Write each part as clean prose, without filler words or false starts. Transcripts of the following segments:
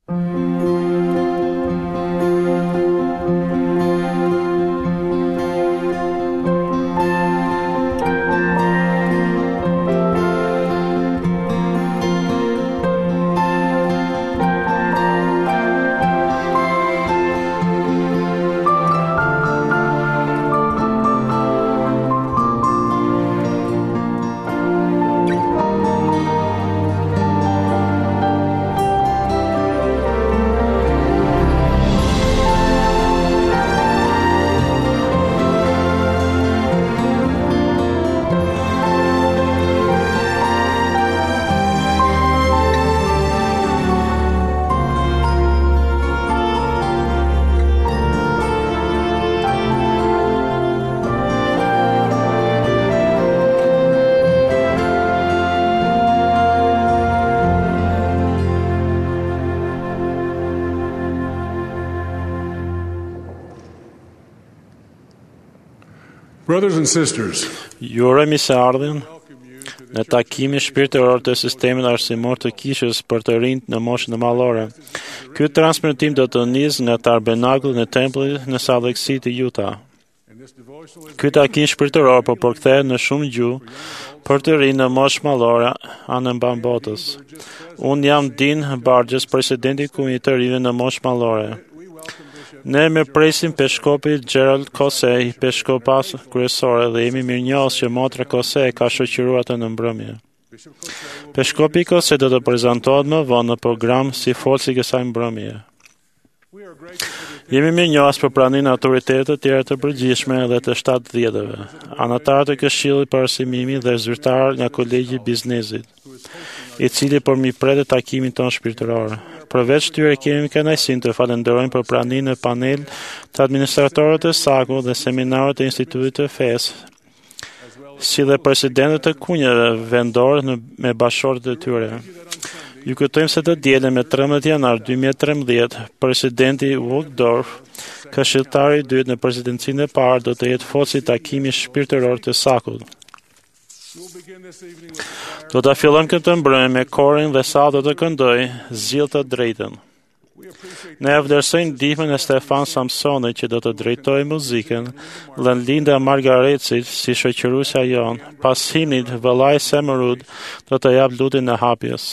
Brothers and sisters, Jurojmë se ardhin në takimin shpirtëror të sistemit arsimor të kishës për të rinjt në moshën e mallore. Ky transmetim do të nisë nga tabernakulli në tempullit në Salt Lake City, Utah. Ky takim shpirtëror po përkthehet në shumë gjuhë për të rinj në moshë mallore anë mban botës. Unë jam Dean Barges, presidenti i Komunitetit të Rive në moshë mallore. Ne mirëpresim Peshkopi Gerald Kose, i Peshkopas kryesore, dhe jemi mirënjohës që motra Kose ka shoqëruar atë në mbrëmje. Peshkopi Kose do të prezantohet më vonë në program si folsi i kësaj mbrëmje. Jemi mirënjohës për pranimin e autoritetet të tjera të përgjithshme dhe të 70-ve, anëtarë të Këshillit për Arsimimi dhe zyrtar nga Kolegji i Biznesit, i cili po mirëpret takimin tonë shpirtëror. Përveç tyre kemi kënaqësinë të falenderojmë për pranimin e panel të administratorëve të SAKU dhe seminarëve të Institutit të Fesë, si dhe presidentët të kunjave vendore me bashkëshortet e tyre. Ju kujtojmë se të dielën me 13 janar 2013, presidenti Woodruff, këshilltari i dytë në presidencinë e parë, do të jetë folsi i takimit shpirtëror të SAKUT. Do të fillojmë këtë mbrëmje me korin dhe sa do të këndoj Zgjidh të drejtën. Ne vlerësojmë ndihmën e Stefan Samsoni që do të drejtojë muzikën dhe Linda Margaretsi si shoqëruesja jonë. Pas himnit, vëllai Semerud do të jap lutjen e hapjes.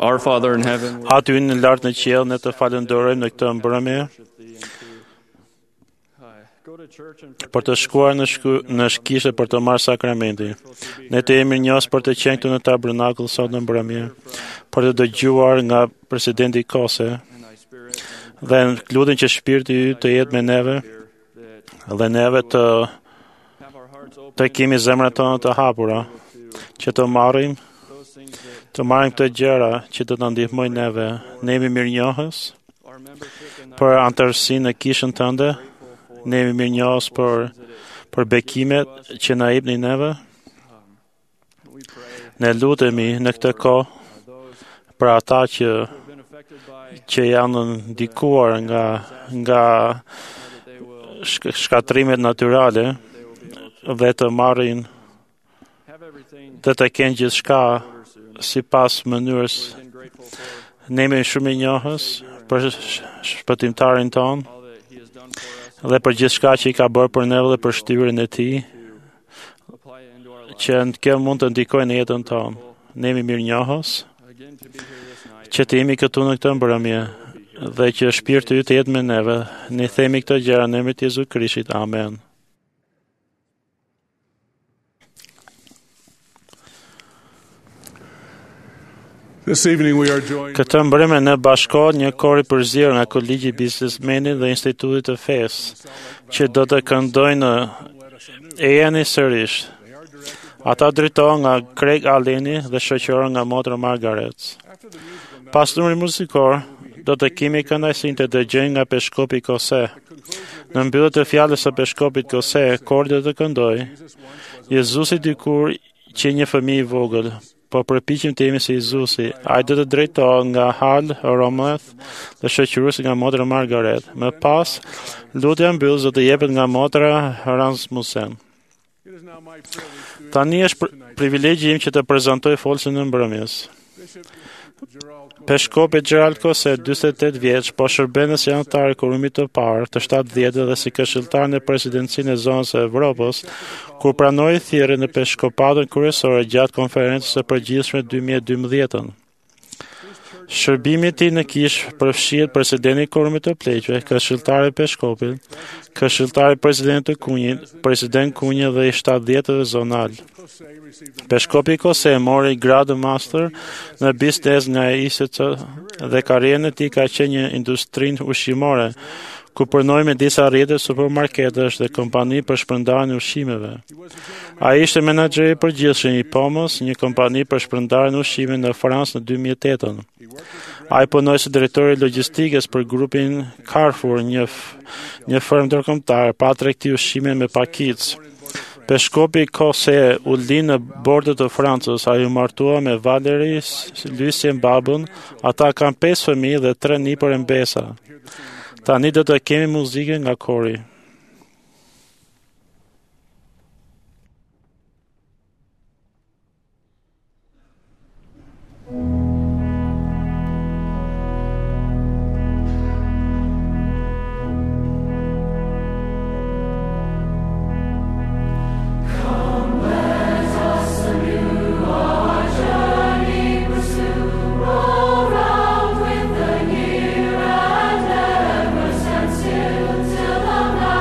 Our Father in heaven, Aty në lartë në qiell, ne të falenderojmë në këtë mbrëmje për të shkuar në shkishe për të marrë sakramenti. Ne të jemi mirënjohës për të qenë këtu në tabernakull sot në mbrëmje, për të dëgjuar nga presidenti Kose, dhe lutem që shpirti i yt të jetë me neve dhe neve të kemi zemrat tona të hapura, që të marrim këtë gjëra që të na ndihmojnë neve. Ne jemi mirënjohës për anëtarësinë në kishën tënde. Ne jemi mirënjohës për bekimet që na jepni neve. Ne lutemi në këtë kohë për ata që janë ndikuar nga shkatrimet natyrale dhe të marrin dhe të kenë gjithçka sipas mënyrës. Ne jemi shumë mirënjohës për shpëtimtarin ton dhe për gjithçka që i ka bërë për ne dhe për shtyrjen e tij, që kjo mund të ndikojë në jetën tonë. Ne jemi mirënjohës që të jemi këtu në këtë mbrëmje dhe që shpirti i yt të jetë me neve. Ne themi këtë gjëra në emrin e Jezu Krishtit. Amen. Këtë mbrëmje ne bashkohet një kor i përzierë nga Kolegji i Biznesmenit dhe Institutit të Fesë, që do të këndojnë "E jeni sërish". Ata drejtohen nga Craig Alleni dhe shoqërohen nga motra Margaret. Pas numrit muzikor, do të kemi kënaqësinë të dëgjojmë nga Peshkopi Kose. Në mbyllje të fjalës së Peshkopit Kose, kori do të këndojë "Jezusi dikur që një fëmijë i vogël", po përpiqem të jemi si Jezusi. Ai do të drejtohet nga Hal Rometh dhe shoqëruesi nga motra Margaret. Më pas, lutja mbyllës do të jepet nga motra Rasmussen. Tani është privilegji im që të prezantoj folësin në mbrëmjes. Peshkopi Gerald Kose, 48 vjeç, po shërben si anëtar i Kurumit të parë të 70 dhe si këshilltar në presidencinë e zonës së Evropës, kur pranoi thirrjen në peshkopatën kryesore gjatë konferencës së përgjithshme 2012. Shërbimi i tij në kishë përfshihet presidenti i Kurumit të Pleqve, këshilltari i Peshkopit, këshilltari i presidentit të Kunjit, president Kunjë dhe i 70 zonal. Peshkopi Kose mori gradë master në biznes nga ISC dhe karrierën e tij ka qenë një industrinë ushqimore, ku punoi me disa rrjete supermarketesh dhe kompani për shpërndarjen e ushqimeve. Ai ishte menaxher i përgjithshëm i Pomos, një kompani për shpërndarjen e ushqimeve në Francë në 2008. Ai punoi si drejtori i logjistikës për grupin Carrefour, një firmë ndërkombëtare pa tregti ushqime me pakicë. Peshkopi Kose u lind në bordet të Francës. Ai u martua me Valérie Lucien Babun. Ata kanë 5 fëmijë dhe 3 nipër e mbesa. Tani do të kemi muzikën nga kori. Till the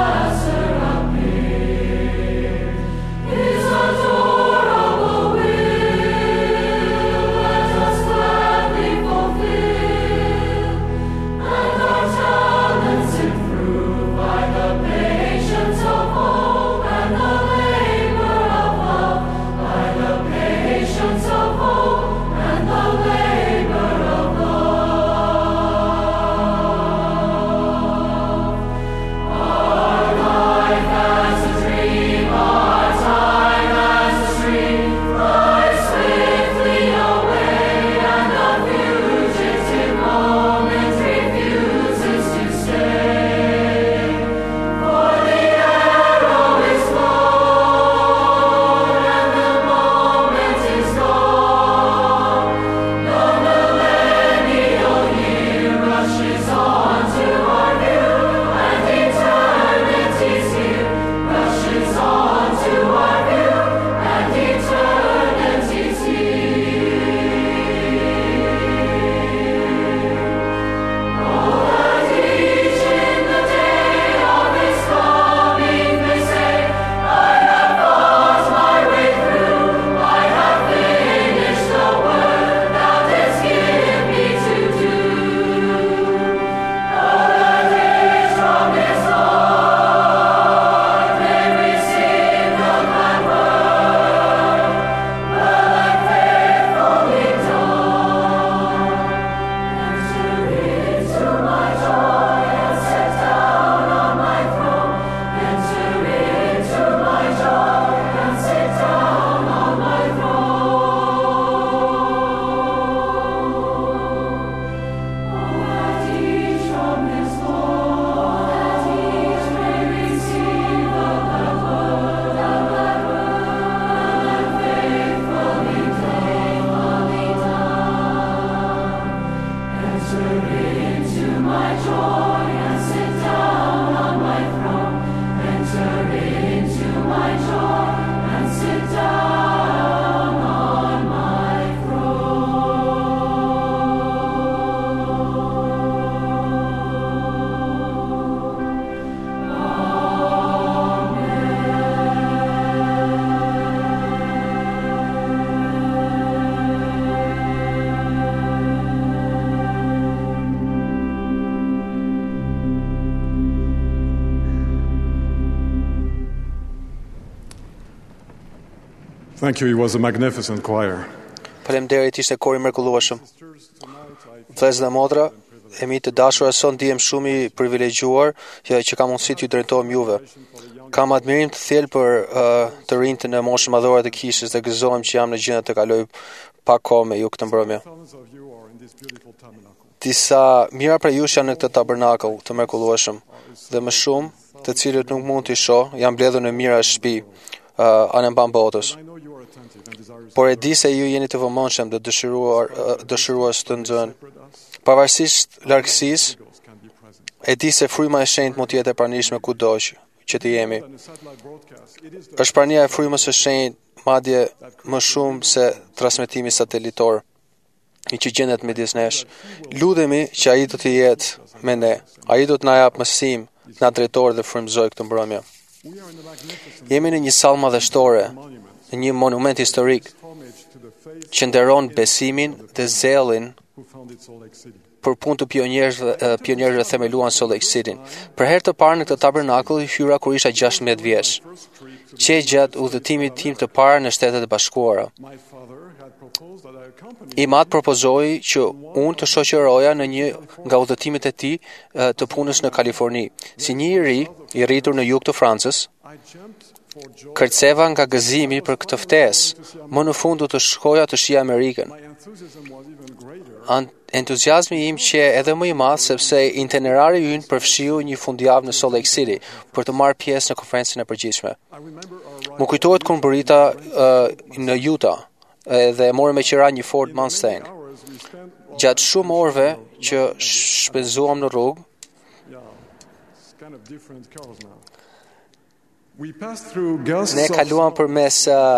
Thank you. It was a magnificent choir. Faleminderit, ishte kor i mrekullueshëm. Vëllezër dhe motra, e mi të dashura, son ndihem shumë i privilegjuar që kam mundësi t'ju drejtohem juve. Kam admirim të thellë për të rinjtë në moshën madhore të kishës dhe gëzohem që jam në gjendje të kaloj pak kohë me ju këtë mbrëmje. Disa mira prej jush janë në këtë tabernakull të mrekullueshëm dhe më shumë, të cilët nuk mund t'i shoh, janë mbledhur në mira shtëpi anë mban botës. Por e di se ju jeni të vëmendshëm dhe dëshirues të nxënë. Pavarësisht largësisë, e di se fryma e shenjtë mund të jetë e pranishme kudo që të jemi. Është prania e frymës së shenjtë madje më shumë se transmetimi satelitor i që gjendet midis nesh. Ludhemi që ai do të jetë me ne. Ai do të na jap mësim, na drejtor dhe frymëzoj këtë mbrëmje. Jemi në një sallë madhështore, në një monument historik që nderon besimin dhe zellin për punë të pionierëve themeluan Salt Lake City. Për herë të parë në këtë tabernakull hyra kur isha 16 vjeç. Që gjatë udhëtimit tim të parë në Shtetet e Bashkuara. I mat propozoi që unë të shoqëroja në një nga udhëtimet e tij të punës në Kaliforni. Si një i ri, i rritur në jug të Francës, kërceva nga gëzimi për këtë ftesë. Më në fund do të shkoja të shija Amerikën. Entuziazmi im që edhe më i madh sepse itinerari ynë përfshiu një fundjavë në Salt Lake City për të marrë pjesë në konferencën e përgjithshme. Më kujtohet kur mbrita në Utah dhe morëm me qira një Ford Mustang. Gjatë shumë orëve që shpenzuam në rrugë, ne kaluam përmes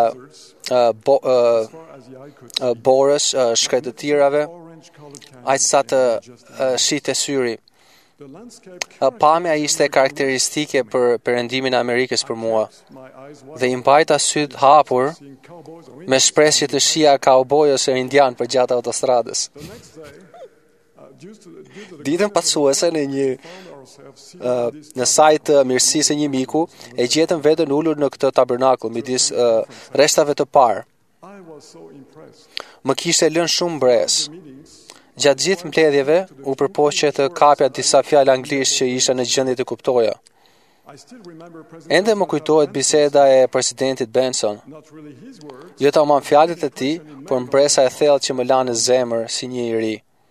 borës, shkretëtirave, aq sa të shite syri. Pamja ishte karakteristike për perëndimin e Amerikës për mua dhe i mbajta syt hapur me shpresje të shija kauboj ose indian për gjatë autostradës. Ditën pasuese në sajt mirësisë e një miku, e gjetëm veten ulur në këtë tabernakull midis rreshtave të parë. Më kishte lënë shumë mbres. Gjatë gjithë mbledhjeve, u përpoqe të kapja disa fjalë anglisht që isha në gjendje të kuptoja. Ende më kujtohet biseda e presidentit Benson. Jo tamam fjalët e tij, por mbresa e thellë që më la në zemër si një i ri.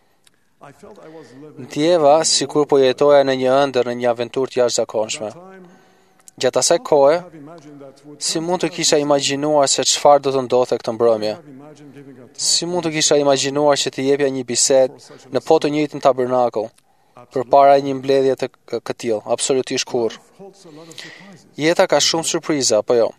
Ndjeva sikur po jetoja në një ëndër në një aventurë të jashtëzakonshme. Gjatë asaj kohe, si mund të kisha imagjinuar se çfarë do të ndodhte këtë mbrëmje? Si mund të kisha imagjinuar që të jepja një bisedë në po të njëjtin tabernakull përpara një mbledhje të këtillë? Absolutisht kurrë. Jeta ka shumë surpriza, apo jo?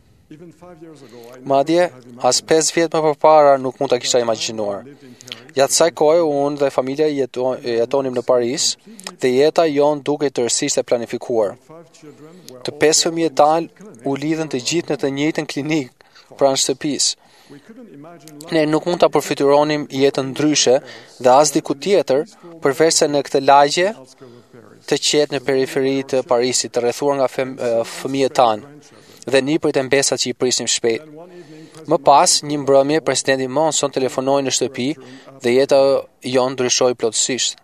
Madje, as 5 vjet më përpara nuk mund ta kisha imagjinuar. Gjatë kësaj kohe unë dhe familja jetonim në Paris dhe jeta jon dukej tërësisht e planifikuar. Të 5 fëmijët tanë u lidhen të gjithë në të njëjtën klinikë pranë shtëpisë. Ne nuk mund ta përfituronim jetën ndryshe dhe as diku tjetër përveç se në këtë lagje të qetë në periferi të Parisit, të rrethuar nga fëmijët tanë dhe nipërit e mbesat që i prisnim shpejt. Më pas, një mbrëmje, presidenti Monson telefonoi në shtëpi dhe jeta jon ndryshoi plotësisht.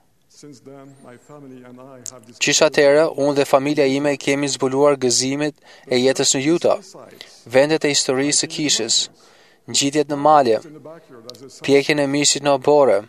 Qish atëherë, unë dhe familja ime kemi zbuluar gëzimet e jetës në Utah, vendet e historisë së kishës, ngjitjet në malje, pjekjen e mishit në obore,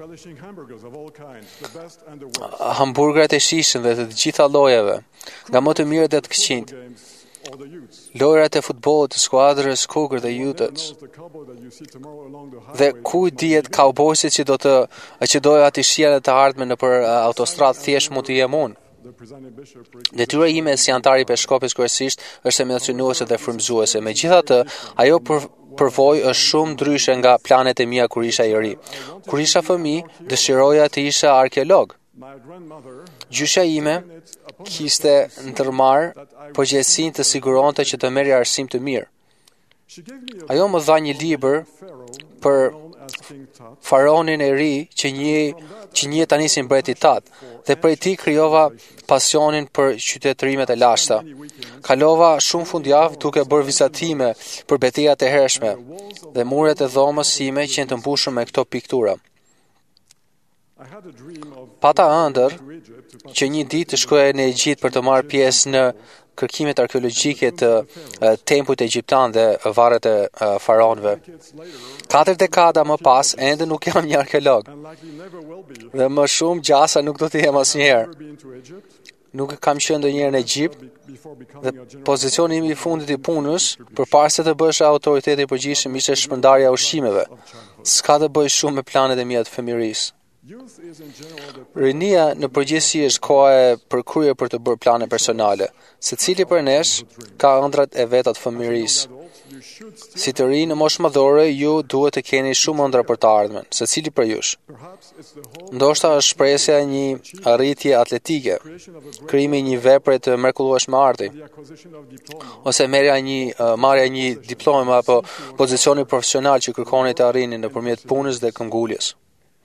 hamburgerat e shishëm dhe të gjitha llojeve, nga më të mirët dhe të këqijt. Lojrat e futbollit të skuadrës Cougar dhe Utes. Dhe ku dihet kaubojsit që doja të shija të ardhmen në për autostradë thjesht mund të jem unë. Detyra ime si antar i Peshkopit kryesisht është mencionuese dhe frymëzuese. Megjithatë, ajo përvojë është shumë ndryshe nga planet e mia kur isha i ri. Kur isha fëmijë, dëshiroja të isha arkeolog. Gjysha ime kishte ndërmarr përgjegjësinë të siguronte që të merrja arsim të mirë. Ajo më dha një libër për faraonin e ri që njeh tani si mbreti tat, dhe prej tij krijova pasionin për qytetërimet e lashta. Kalova shumë fundjavë duke bërë vizatime për betejat e hershme, dhe muret e dhomës sime qenë të mbushur me këto piktura. Pata ëndër që një ditë të shkoja në Egjipt për të marrë pjesë në kërkimet arkeologjike të tempujt egjiptan dhe varret e faraonëve. 4 dekada më pas, ende nuk jam një arkeolog. Dhe më shumë gjasa nuk do të jem asnjëherë. Nuk kam qenë ndonjëherë në Egjipt dhe pozicioni im i fundit i punës, përpara se të bësh autoriteti i përgjithshëm, ishte shpërndarja e ushqimeve. S'ka të bëjë shumë me planet e mia të fëmijërisë. Rinia në përgjithësi është koha e përkryer për të bërë plane personale. Secili për nesh ka ëndrat e veta të fëmijërisë. Si të rinj në moshë madhore, ju duhet të keni shumë ëndra për të ardhmen, secili për jush. Ndoshta është shpresja e një arritje atletike, krijimi i një vepre të mrekullueshme arti, ose marrja një diplome apo pozicioni profesional që kërkoni të arrini nëpërmjet punës dhe këmbguljes.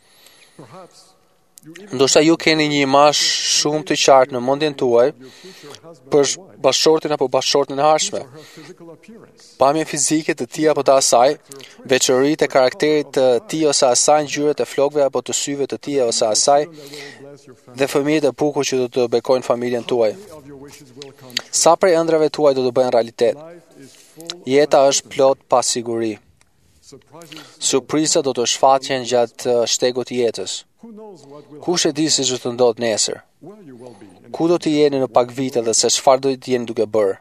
Ndoshta ju keni një imazh shumë të qartë në mendjen tuaj për bashkëshortin apo bashkëshorten e ardhshme. Pamje fizike të tij apo të asaj, veçoritë e karakterit të tij ose asaj, ngjyrat e flokëve apo të syve të tij ose asaj, dhe fëmijët e bukur që do të bekojnë familjen tuaj. Sa prej ëndrave tuaj do të bëhen realitet? Jeta është plot pa siguri. Surpriza do të shfaqen gjatë shtegut të jetës. Kush e di se ç'do të ndodhë nesër? Ku do të jeni në pak vite dhe se çfarë do të jeni duke bërë?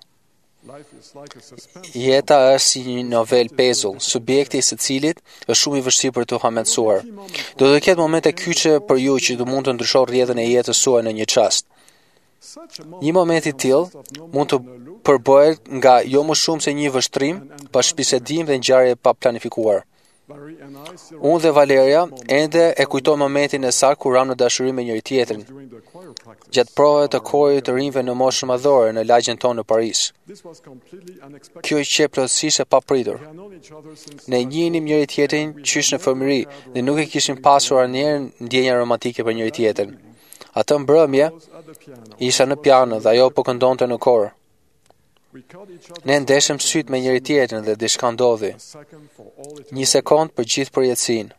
Jeta është si një novel pezull, subjekti i së cilit është shumë i vështirë për të hamendsuar. Do të ketë momente kyçe për ju që do mund të ndryshojë rrjedhën e jetës suaj në një çast. Një moment i tillë mund të përbëhet nga jo më shumë se një vështrim, pas bisedim dhe ngjarje pa planifikuar. Unë dhe Valeria ende e kujtojmë momentin e saktë kur ram në dashuri me njëri tjetrin, gjatë provave të korit të rinjve në moshën madhore në lagjen tonë në Paris. Kjo ishte plotësisht e papritur. Ne njihnim njëri tjetrin qysh në fëmijëri dhe nuk e kishim pasur asnjëherë ndjenja romantike për njëri tjetrin. Atë mbrëmje isha në piano dhe ajo po këndonte në kor. Ne ndeshëm syt me njëri tjetrin dhe diçka ndodhi. Një sekond për gjithë përjetësinë.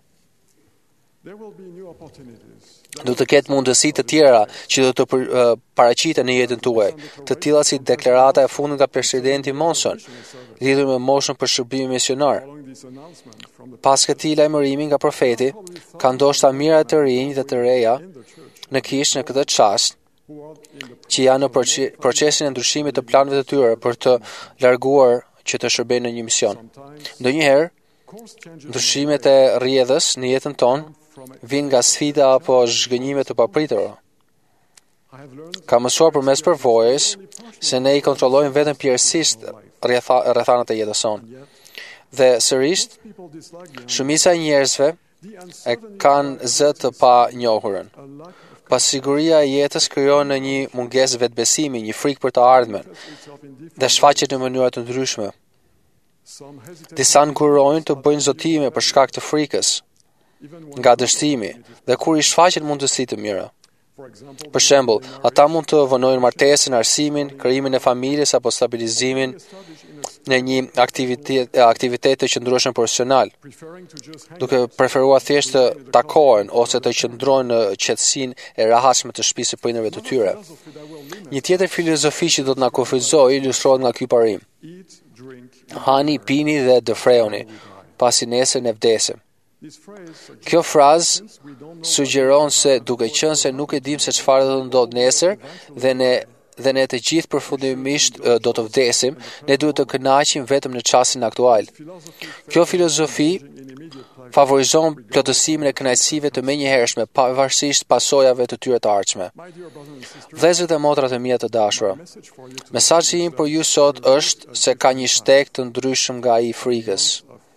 Do të ketë mundësi të tjera që do të paraqiten në jetën tuaj, të tilla si deklarata e fundit nga presidenti Monson, lidhur me moshën për shërbimin misionar. Pas këtij lajmërimi nga profeti, ka ndoshta mira të rinj dhe të reja në kishë në këtë çast, që janë në procesin e ndryshimit të planëve të tyre për të larguar që të shërbejnë në një mision. Ndonjëherë, ndryshimet e rrjedhës në jetën tonë vijnë nga sfida apo zhgënjime të papritura. Ka mësuar përmes përvojës se ne i kontrollojmë vetëm pjesësisht rrethanat e jetës sonë. Dhe sërish, shumica e njerëzve e kanë zë të pa njohurën. Pasiguria e jetës krijon në një mungesë vetbesimi, një frikë për të ardhmen, dhe shfaqet në mënyra të ndryshme. Disa ngurojnë të bëjnë zotime për shkak të frikës, nga dështimi, dhe kur i shfaqen mundësi të mira. Për shembull, ata mund të vonojnë martesën, arsimin, krijimin e familjes apo stabilizimin në një aktivitet të qëndrueshëm profesional, duke preferuar thjesht të takohen ose të qëndrojnë në qetësinë e rahatshme të shtëpisë së prindërve të tyre. Një tjetër filozofi që do të na kufizojë ilustrohet nga ky parim: hani, pini dhe dëfreuni, pasi nesër ne vdesim. Kjo frazë sugjeron se duke qenë se nuk e dim se çfarë do të ndodhë nesër dhe ne të gjithë përfundimisht do të vdesim, ne duhet të kënaqemi vetëm në çastin aktual. Kjo filozofi favorizon plotësimin e kënaqësive të menjëhershme, pavarësisht pasojave të tyre të ardhshme. Vëllezërit e motrat e mia të dashura, mesazhi im për ju sot është se ka një shteg të ndryshëm nga ai i frikës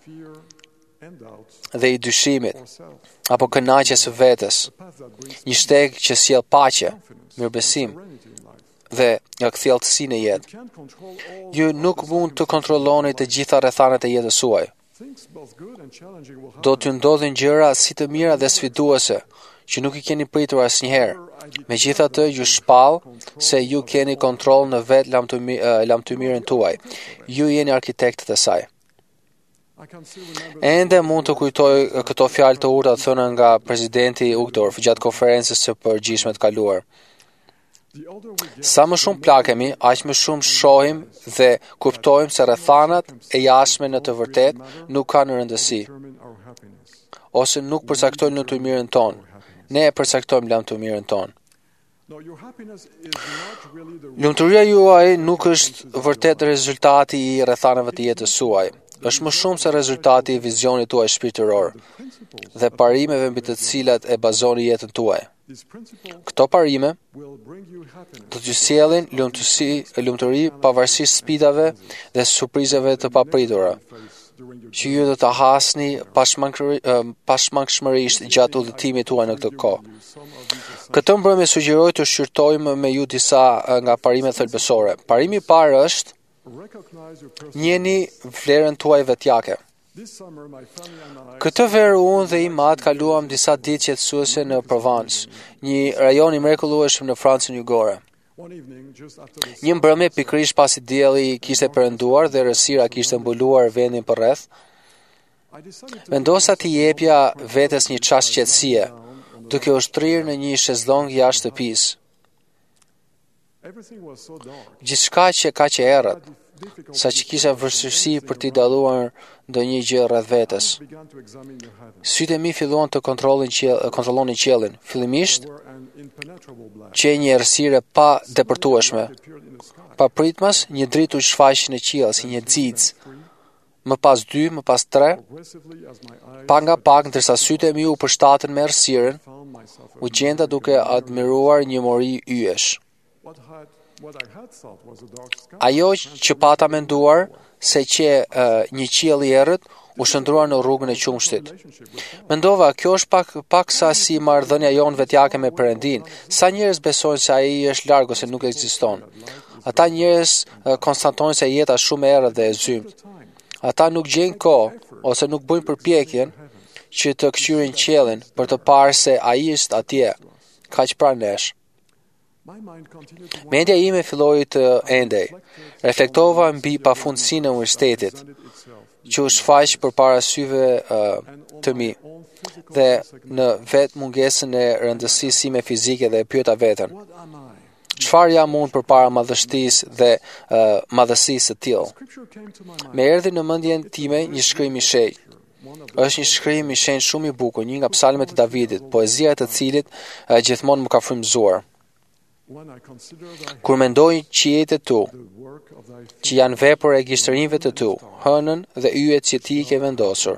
dhe i dyshimit, apo kënaqjes së vetes, një shteg që sjell paqe, mirëbesim dhe kthjellësi në jetë. Ju nuk mund të kontrolloni të gjitha rrethanat e jetës suaj. Do t'ju ndodhin gjëra si të mira dhe sfiduese, që nuk i keni pritur asnjëherë. Megjithatë, ju shpall se ju keni kontroll në vetë lamtymirën tuaj. Ju jeni arkitektët e saj. Ende mund të kujtoj këto fjalë të urta thëna nga presidenti Uchtdorf gjatë konferencës së përgjithshme të kaluar. Sa më shumë plakemi, aq më shumë shohim dhe kuptojmë se rrethanat e jashtme në të vërtetë nuk kanë rëndësi, ose nuk përcaktojnë lamtymirën tonë. Ne e përcaktojmë lamtymirën tonë. Lumturia juaj nuk është vërtet rezultati i rrethanave të jetës suaj. Është më shumë se rezultati i vizionit tuaj shpirtëror dhe parimeve mbi të cilat e bazoni jetën tuaj. Këto parime do t'ju sjellin lumturi pavarësisht sfidave dhe surprizave të papritura, që ju do ta hasni pashmangshmërisht gjatë udhëtimit tuaj në këtë kohë. Këtë mbrëmje sugjeroj të shqyrtojmë me ju disa nga parimet thelbësore. Parimi i parë është: njeni vlerën tuaj vetjake. Këtë verë unë dhe i matë kaluam disa ditë qetësuese në Provence, një rajon i mrekullueshëm në Francën jugore. Një mbrëmje pikërisht pasi dielli kishte perënduar dhe errësira kishte mbuluar vendin përreth, vendosa t'i jepja vetes një çast qetësie, duke u shtrirë në një shezlong jashtë shtëpisë. Gjithçka që kaq e errët, sa që kisha vështirësi për t'i dalluar ndonjë gjë rreth vetes. Sytë e mi filluan të kontrollonin qiellin. Fillimisht, që një errësire pa depërtueshme. Pa pritmas, një dritë u shfaq në qiell si një xixë. Më pas 2, më pas 3, pak nga pak, ndërsa sytë e mi u përshtatën me errësirën, u gjenda duke admiruar një mori yjesh. Ajo që pata menduar se që një qiell i errët u shndrua në rrugën e qumshtit. Mendova, kjo është pak sa si marrëdhënia jonë vetjake me Perëndin. Sa njerëz besojnë se ai është larg ose nuk ekziston. Ata njerëz konstatojnë se jeta është shumë e errët dhe e zymt. Ata nuk gjejnë kohë ose nuk bëjnë përpjekjen që të kthyen qiellin për të parë se ai është atje, kaq pranë nesh. Mendja ime filloi të endej. Reflektova mbi pafundësinë e universitetit, që u shfaq përpara syve të mi, dhe në vetë mungesën e rëndësisë sime fizike dhe e pyeta veten: çfarë jam unë përpara madhështisë dhe madhësisë së tillë? Më erdhi në mendjen time një shkrim i shenjtë. Është një shkrim i shenjtë shumë i bukur, një nga psalmet e Davidit, poezia e të cilit gjithmonë më ka frymëzuar. Kur mendoj qiejtë tu, që janë vepër e gishtërinjve të tu, hënën dhe yjet që ti i ke vendosur,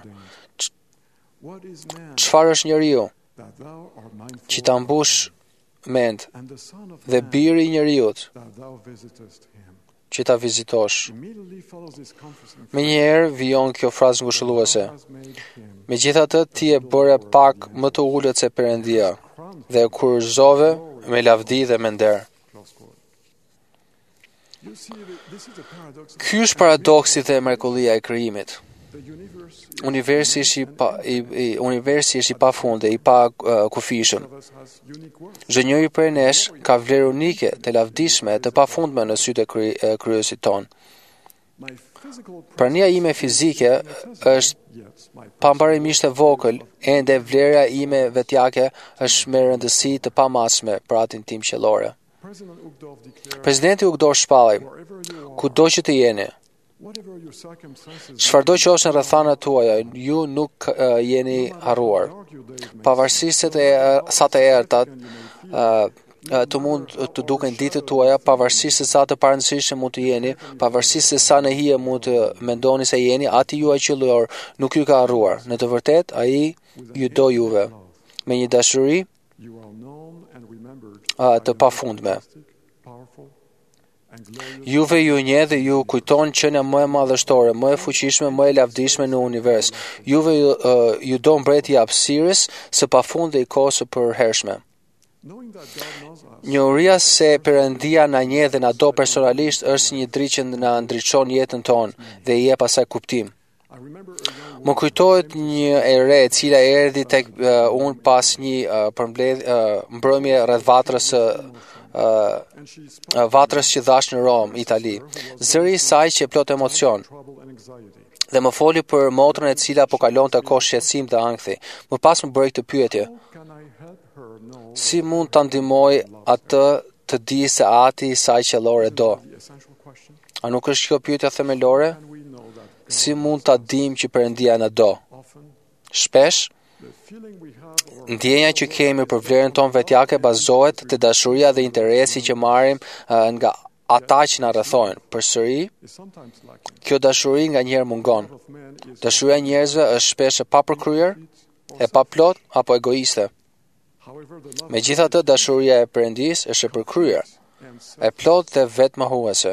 çfarë është njeriu që ta mbush mend, dhe biri i njeriut që ta vizitosh? Menjëherë vijon kjo frazë ngushëlluese: megjithatë ti e bëre pak më të ulët se Perëndia dhe e kurorëzove me lavdi dhe me nder. Ky është paradoksi dhe mrekullia e krijimit. Universi është i pafundë, i pa kufishëm. Çdo njeri prej nesh ka vlerë unike të lavdishme të pafundme në sytë e krijuesit ton. Prania ime fizike është pambarimisht e vogël, ende vlera ime vetjake është me rëndësi të pamatshme për atin tim qiellore. Presidenti Uchtdorf shpallej: kudo që të jeni, çfarëdo që oshin rrethanat tuaja, ju nuk jeni harruar. Pavarësisht se sa të errëtat të mund të duken ditët tuaja, pavarësisht se sa të parëndësishëm mund të jeni, pavarësisht se sa në hije mund të mendoni se jeni, ati juaj qiellor nuk ju ka harruar. Në të vërtetë, ai ju do juve me një dashuri të pafundme. Juve ju nje dhe ju kujton qenia më e madhështore, më e fuqishme, më e lavdishme në univers. Juve ju do mbreti i hapësirës së pafundme i kohës së përhershme. Njohuria se Perëndia na njeh dhe na do personalisht është një dritë që na ndriçon jetën tonë dhe i jep asaj kuptim. Më kujtohet një e re e cila erdhi tek unë pas një mbrëmje rreth vatrës që dhash në Rom, Itali. Zëri i saj që plot emocion. Dhe më foli për motrën e cila po kalonte kohë shqetësim dhe ankthi. Më pas më bëri këtë pyetje: si mund ta ndihmoj atë të di se ati i saj qellor e do? A nuk është kjo pyetja themelore? Si mund ta dim që Perëndia na do? Shpesh, ndjenja që kemi për vlerën tonë vetjake bazohet te dashuria dhe interesi që marrim nga ata që na rrethojnë. Përsëri, kjo dashuri nganjëherë mungon. Dashuria e njerëzve është shpesh e papërkryer, e paplot apo egoiste. Megjithatë, dashuria e Perëndisë është e përkryer, e plot dhe vetmohuese.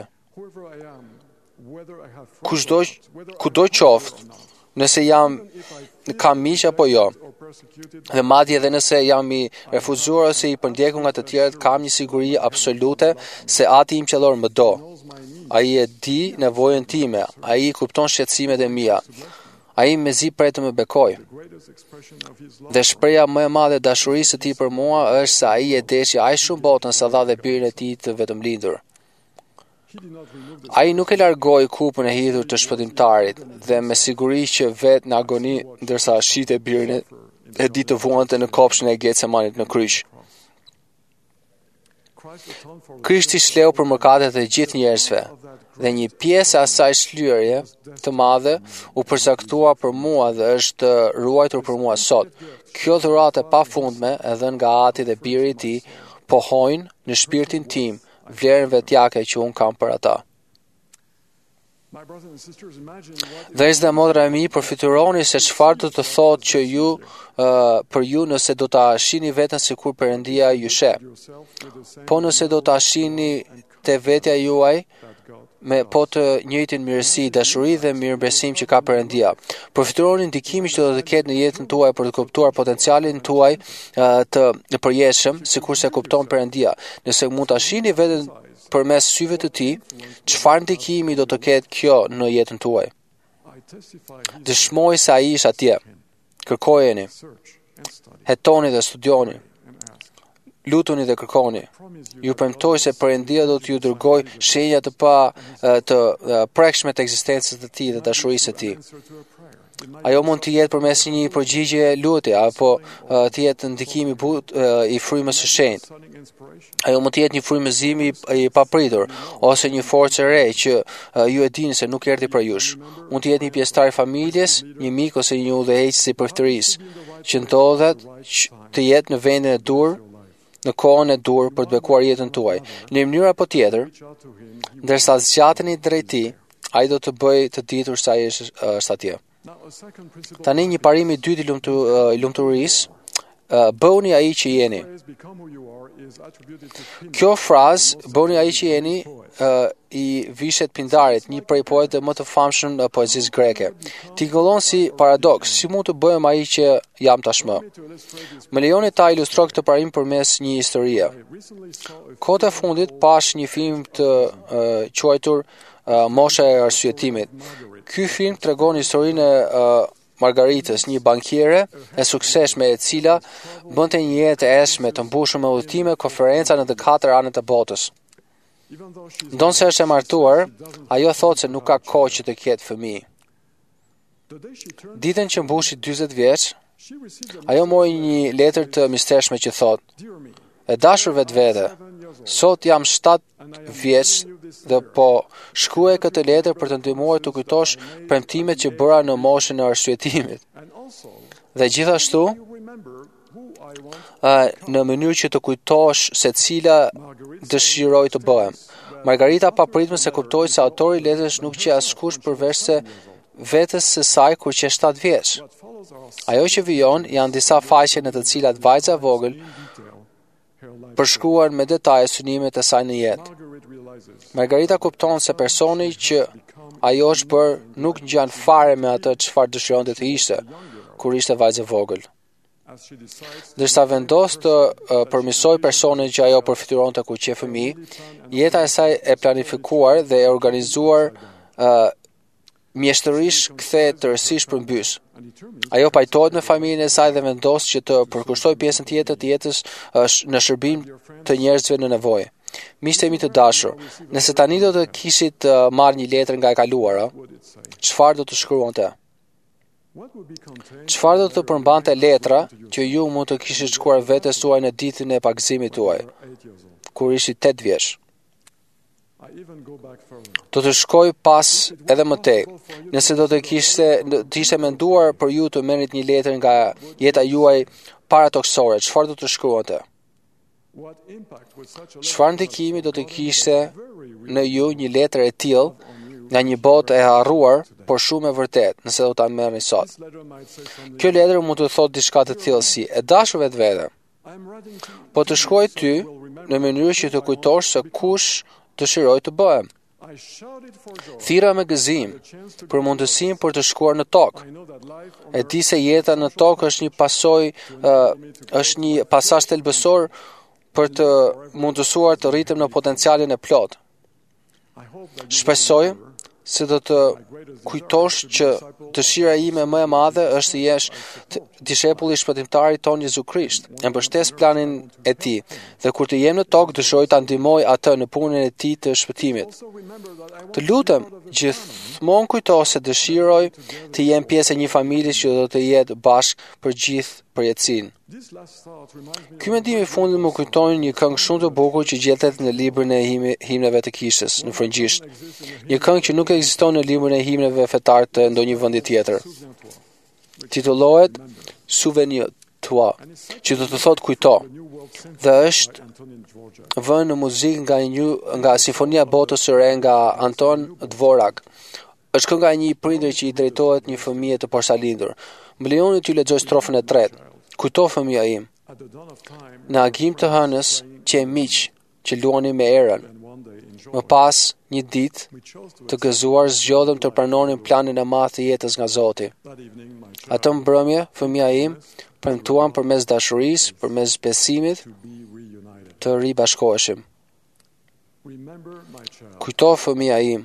Kudo qoftë, nëse kam miq apo jo, dhe madje edhe nëse jam i refuzuar ose i përndjekur nga të tjerët, kam një siguri absolute se Ati im qellor më do. Ai e di nevojën time, ai kupton shqetësimet e mia. Ai mezi pret të më bekoj. Dhe shpreha më e madhe e dashurisë së tij për mua është se ai e deshi aq shumë botën sa dha dhe birin e tij të vetëm lindur. Ai nuk e largoi kupën e hidhur të shpëtimtarit dhe me siguri që vetë në agoni ndërsa shite birin e ditë të vuante në kopshtin e Getsemanit në kryq. Krishti shleu për mëkatet e gjithë njerëzve dhe një pjesë e asaj shlyerje të madhe u përcaktua për mua dhe është ruajtur për mua sot. Kjo dhuratë e pafundme e dhënë nga Ati dhe biri i tij pohojnë në shpirtin tim vlerën vetjake që unë kam për ata. Vëllezër dhe motra e mi, përfituroni se çfarë do të thotë që për ju nëse do ta shihni veten sikur Perëndia ju sheh. Po nëse do ta shihni te vetja juaj me po të njëjtin mirësi, dashuri dhe mirëbesim që ka Perëndia. Përfituroni ndikimin që do të ketë në jetën tuaj për të kuptuar potencialin tuaj të përjetshëm, sikurse kupton Perëndia. Nëse mund ta shihni veten përmes syve të tij, çfarë ndikimi do të ketë kjo në jetën tuaj? Dëshmoj se ai është atje. Kërkojeni, hetoni dhe studioni. Lutuni dhe kërkoni. Ju premtoj se Perëndia do t'ju dërgojë shenja të prekshme të ekzistencës së tij dhe dashurisë së tij. Ajo mund të jetë përmes një përgjigje lutje apo të jetë ndikimi i frymës së shenjtë. Ajo mund të jetë një frymëzim i papritur ose një forcë e re që ju e dini se nuk erdhi për jush. Mund të jetë një pjesëtar i familjes, një mik ose një udhëheqës i përftërisë që ndodhet të jetë në vendin e dur, në kohën e dur për të bekuar jetën tuaj. Në një mënyrë apo tjetër, ndërsa zgjateni drejt tij, ai do të bëjë të ditur se ai është atje. Tani një parim i dytë i lumturisë, bëuni ai që jeni. Kjo frazë, bëuni ai që jeni, i vishet Pindarit, një prej poetëve më të famshëm në poezisë greke. Tingëllon si paradoks, si mund të bëhem ai që jam tashmë? Më lejoni ta ilustroj këtë parim përmes një historie. Kohët e fundit pash një film të quajtur Mosha e arsyetimit. Ky film tregon historinë e Margaritës, një bankiere e suksesshme e cila bënte një jetë e eshme të mbushur me udhëtime, konferenca në të katër anët e botës. Ndonse është e martuar, ajo thotë se nuk ka kohë që të ketë fëmijë. Ditën që mbushi 40 vjeç, ajo mori një letër të mistershme që thotë: "E dashur vetvete, sot jam 7 vjeç dhe po shkruaj këtë letër për të ndihmuar të kujtosh premtimet që bëra në moshën e arsyetimit. Dhe gjithashtu, në mënyrë që të kujtosh se cila dëshiroj të bëhem." Margarita papritme se kuptoi se autori i letrës nuk qe askush përveç se vetes së saj kur qe 7 vjeç. Ajo që vijon janë disa faqe në të cilat vajza e vogël përshkruan me detaje synimet e saj në jetë. Margarita kupton se personi që ajo është bërë nuk ngjan fare me atë çfarë dëshironte të ishte kur ishte vajzë e vogël. Ndërsa vendos të përmirësoj personin që ajo përfituronte kur qe fëmijë, jeta e saj e planifikuar dhe e organizuar mjeshtërisht kthehet tërësisht përmbys. Ajo pajtohet me familjen e saj dhe vendos që të përkushtojë pjesën tjetër të jetës në shërbim të njerëzve në nevojë. Miqtë e mi të dashur, nëse tani do të kishit marrë një letër nga e kaluara, çfarë do të shkruante? Çfarë do të përmbante letra që ju mund të kishit shkruar vetes tuaj në ditën e pagëzimit tuaj, kur ishit 8 vjeç? Do të shkoj pas edhe më tej. Nëse do të ishte menduar për ju të merrit një letër nga jeta juaj paratoksore, çfarë do të shkruante? Çfarë ndikimi do të kishte në ju një letër e tillë nga një botë e harruar, por shumë e vërtet, nëse do ta merrni sot? Kjo letër mund të thotë diçka të tillë si: e dashur vetvete, po të shkruaj ty në mënyrë që të kujtosh se kush dëshiroj të bëhem. Thira me gëzim për mundësinë për të shkuar në tokë. E di se jeta në tokë është një pasazh thelbësor për të mundësuar të rritem në potencialin e plot. Shpresoj se do të kujtosh që dëshira ime më e madhe është të jesh dishepulli i shpëtimtarit ton Jezu Krisht. E mbështes planin e tij dhe kur të jem në tokë dëshiroj ta ndihmoj atë në punën e tij të shpëtimit. Të lutem, gjithmonë kujto se dëshiroj të jem pjesë e një familje që do të jetë bashkë për gjithë përjetësinë. Ky mendim i fundit më kujton një këngë shumë të bukur që gjetet në librin e himneve të kishës në frëngjisht. Një këngë që nuk ekziston në librin e himneve fetar të ndonjë vendi tjetër. Titullohet Souvenir toi, që do të thotë kujto, dhe është vënë në muzikë nga Simfonia Botës së Re nga Anton Dvorak. Është kënga e një prindër që i drejtohet një fëmije të posalindur. Më lejoni t'ju lexoj strofën e tretë. Kujto fëmija im, në agim të hënës që e miq që luani me erën. Më pas një ditë të gëzuar zgjodhëm të pranonim planin e madh të jetës nga Zoti. Atë mbrëmje, fëmija im, premtuam përmes dashurisë, përmes besimit, të ribashkoheshim. Kujto fëmija im.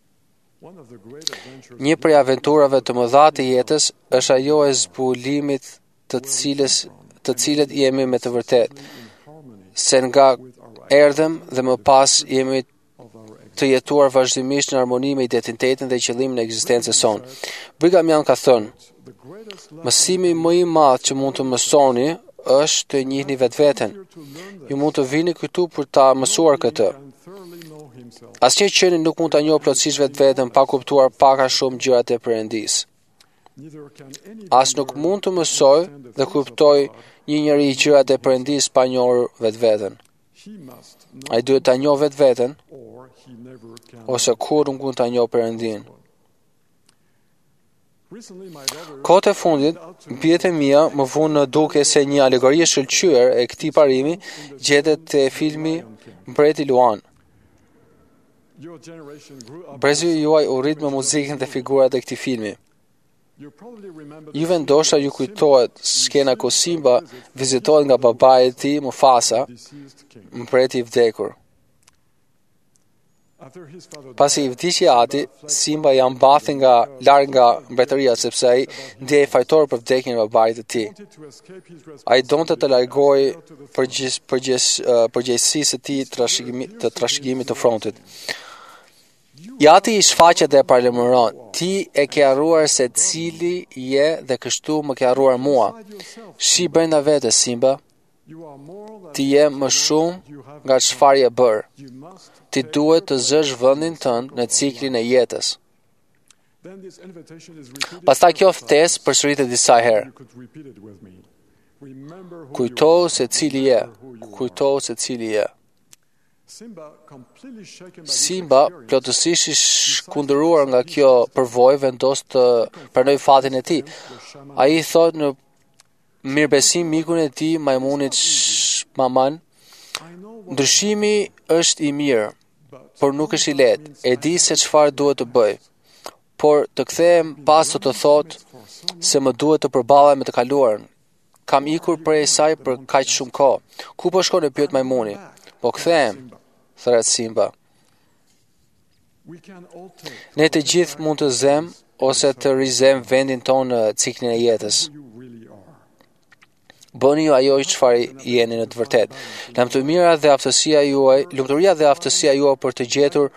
Një prej aventurave të mëdha të jetës është ajo e zbulimit të cilët jemi me të vërtet, se nga erdhëm dhe më pas jemi të jetuar vazhdimisht në harmoni me identitetin dhe qëllimin e ekzistencës sonë. Brigham Young ka thënë: mësimi më i madh që mund të mësoni është të njihni vetveten. Ju mund të vini këtu për ta mësuar këtë. Asnjë qenie nuk mund ta njohë plotësisht vetveten pa kuptuar pak a shumë gjërat e Perëndisë. As nuk mund të mësoj dhe kuptoj një njeri gjërat e Perëndisë pa njohur vetveten. Ai duhet ta njohë vetveten, ose kur nuk mund ta njohë Perëndin. Kohët e fundit, bijat e mia më vunë në duke se një alegori e shkëlqyer e këtij parimi gjetet te filmi Mbreti Luan. Brezi juaj u rrit me muzikën dhe figurat e këtij filmi. Juve ndoshta ju kujtohet skena ku Simba vizitohet nga babai i tij Mufasa, mbreti i vdekur. Pasi i vdiqi ati, Simba ja mbathi larg nga mbretëria sepse ai ndjej fajtor për vdekjen e babait të tij. Ai donte të largohej përgjegjësisë së tij të trashëgimit të frontit. Jati i shfaqet dhe parlemëron: ti e ke harruar se cili je dhe kështu më ke harruar mua. Shi brenda vetes, Simba. Ti je më shumë nga çfarë je bërë. Ti duhet të zësh vendin tënd në ciklin e jetës. Pastaj kjo ftesë përsëritet disa herë. Kujto se cili je. Kujto se cili je. Simba, plotësisht i shkundëruar nga kjo përvojë, vendos të pranoj fatin e tij. Ai i thot në mirëbesim mikun e tij, majmunit Maman: ndryshimi është i mirë, por nuk është i lehtë. E di se çfarë duhet të bëj, por të kthehem pas të thotë se më duhet të përballem me të kaluarën. Kam ikur prej saj për kaq shumë kohë. Ku po shkon? E pyet majmuni. Po kthehem, thret Simba. Ne të gjithë mund të zem ose të rizem vendin tonë në ciklin e jetës. Bëni ju ajo çfarë jeni në të vërtetë. Lumturia dhe aftësia juaj për të gjetur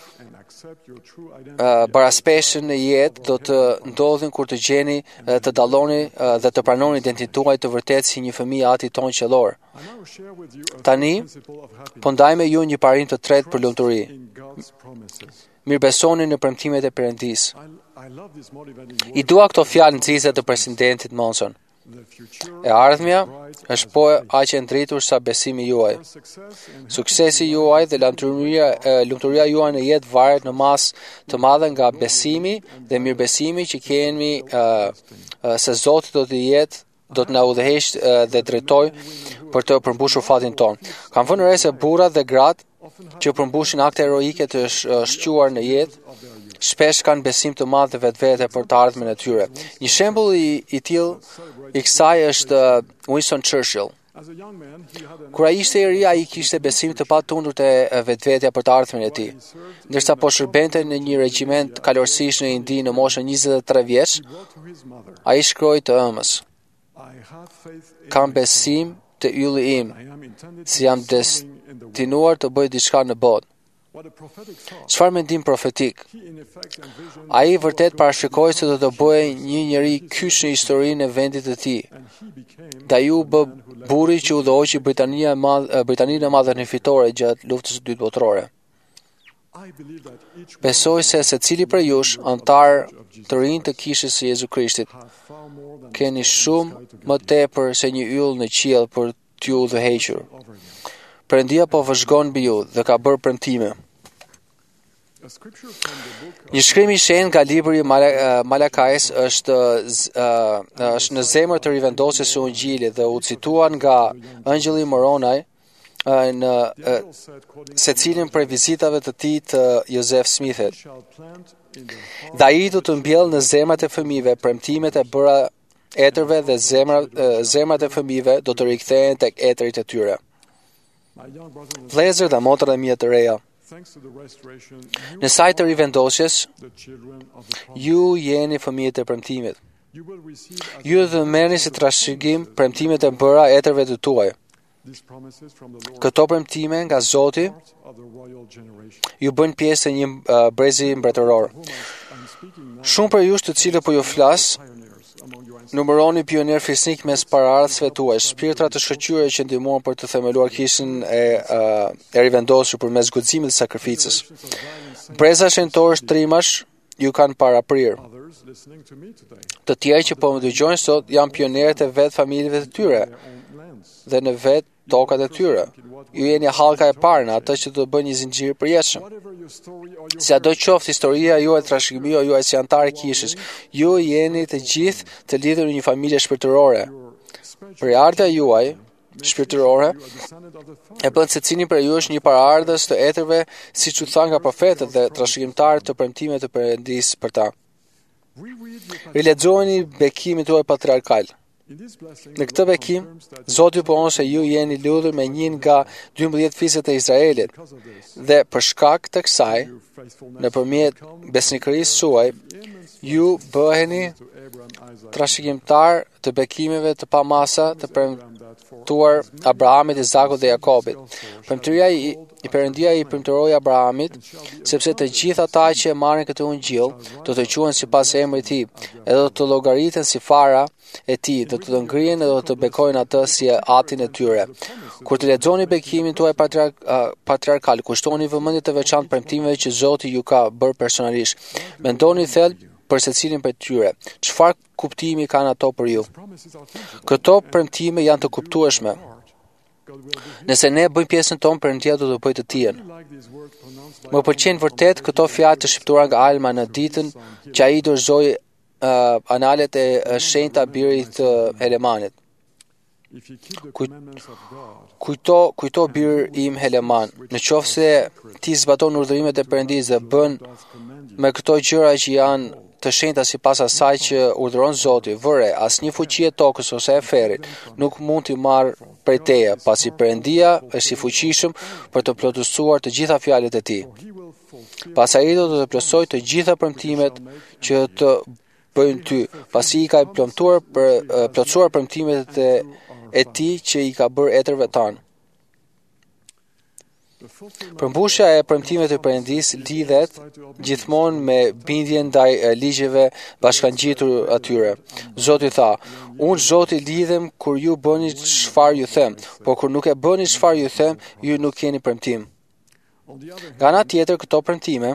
paraspeshën në jetë do të ndodhin kur të gjeni të dalloni dhe të pranoni identitetin tuaj të vërtetë si një fëmijë i Atit tonë qellor. Tani po ndaj me ju një parim të tretë për lumturi. Mirëbesoni në premtimet e Perëndisë. I dua këto fjalë nxitse të presidentit Monson. E ardhmja është po aq e ndritur sa besimi juaj. Suksesi juaj dhe lumturia juaj në jetë varet në masë të madhe nga besimi dhe mirëbesimi që kemi se Zoti do të na udhëheqë dhe drejtoj për të përmbushur fatin ton. Kam vënë re se burrat dhe gratë që përmbushin akte heroike të shquar në jetë shpesh kanë besim të madh dhe vetvete për të ardhmen e tyre. Një shembull i tillë i kësaj është Winston Churchill. Kur ai ishte i ri, ai kishte besim të patundur te vetvetja për të ardhmen e tij. Ndërsa po shërbente në një regjiment kalorësish në Indi në moshën 23 vjeç, ai shkroi të ëmës: "Kam besim te ylli im, si jam destinuar të bëj diçka në botë." Çfarë mendim profetik? Ai vërtet parashikoi se do të bëhej një njeri kyç në historinë e vendit të tij. Dhe ai u bë burri që udhëhoqi Britaninë e Madhe në fitore gjatë luftës së dytë botërore. Besoj se secili prej jush, antar të rinj të kishës së Jezu Krishtit, keni shumë më tepër se një yll në qiell për t'ju udhëhequr. Perëndia po vëzhgon mbi ju dhe ka bërë premtime. Një shkrim i shenjtë nga libri i Malakajs është në zemër të rivendosjes së Ungjillit dhe u cituan nga Angjëlli Moronaj në secilin prej vizitave të tij të Joseph Smithit. Dhe ai do të mbjellë në zemrat e fëmijëve premtimet e bëra etërve dhe zemrat e fëmijëve do të rikthehen tek etërit e tyre. Vëllezër dhe motra e mia të reja, në sajtë të rivendosjes, ju jeni fëmijët e premtimit. Ju do të merrni si trashëgim premtimet e bëra etërve të tuaj. Këto premtime nga Zoti ju bën pjesë e një brezi mbretëror. Shumë për ju të cilët po ju flas, numëroni pioner fisnik mes paraardhësve tuaj, shpirtra të shkëlqyer që ndihmuan për të themeluar kishën e rivendosur përmes guximit dhe sakrificës. Breza shenjtorësh trimash ju kanë paraprirë. Të tjerë që po më dëgjojnë sot janë pionerët e vetë familjeve të tyre dhe në vetë tokat e tyre. Ju jeni hallka e parë në atë që do të bëjë një zinxhir përjetshëm. Sado qoftë historia juaj, trashëgimia juaj si antar i kishës, ju jeni të gjithë të lidhur në një familje shpirtërore. Përardha juaj shpirtërore e bën secilin prej jush një paraardhës të etërve, siç u tha nga profetët dhe trashëgimtarët të premtimeve të Perëndisë për ta. Rilexojeni bekimin tuaj patriarkal. Në këtë bekim, Zoti po on se ju jeni lidhur me një nga 12 fiset e Izraelit dhe për shkak të kësaj, nëpërmjet besnikërisë suaj, ju bëheni trashëgimtar të bekimeve të pamasa të premtuar Abrahamit, Izakut dhe Jakobit. Perëndia i premtoi Abrahamit, sepse të gjithë ata që e marrin këtë ungjill do të quhen sipas emrit të tij, edhe do të llogariten si fara e tij, do të ngrihen dhe do të bekojnë atë si atin e tyre. Kur të lexoni bekimin tuaj patriarkal, kushtoni vëmendje të veçantë premtimeve që Zoti ju ka bërë personalisht. Mendoni thellë për secilin prej tyre. Çfarë kuptimi kanë ato për ju? Këto premtime janë të kuptueshme. Nëse ne bëjmë pjesën tonë, Perëndia do të bëjë të tijën. Më pëlqejnë vërtet këto fjalë të shqiptuara nga Alma në ditën që ai dorëzoi analet e shenjta birit të Helemanit. Kujto bir im Heleman, në qoftë se ti zbaton urdhërimet e Perëndisë dhe bën me këto gjëra që janë të shenjta sipas asaj që urdhëron Zoti, vëre, asnjë fuqi e tokës ose e ferrit nuk mund t'i marrë prej teje, pasi Perëndia është i fuqishëm për të plotësuar të gjitha fjalët e tij. Pasarito do të plotësoj të gjitha premtimet që të bëjnë ty, pasi i ka plotësuar premtimet e tij që i ka bërë etërve tanë. Përmbushja e premtimeve të Perëndis lidhet gjithmonë me bindjen ndaj ligjeve bashkangjitur atyre. Zoti tha: "Unë Zoti lidhem kur ju bëni çfarë ju them, por kur nuk e bëni çfarë ju them, ju nuk keni premtim." Nga ana tjetër, këto premtime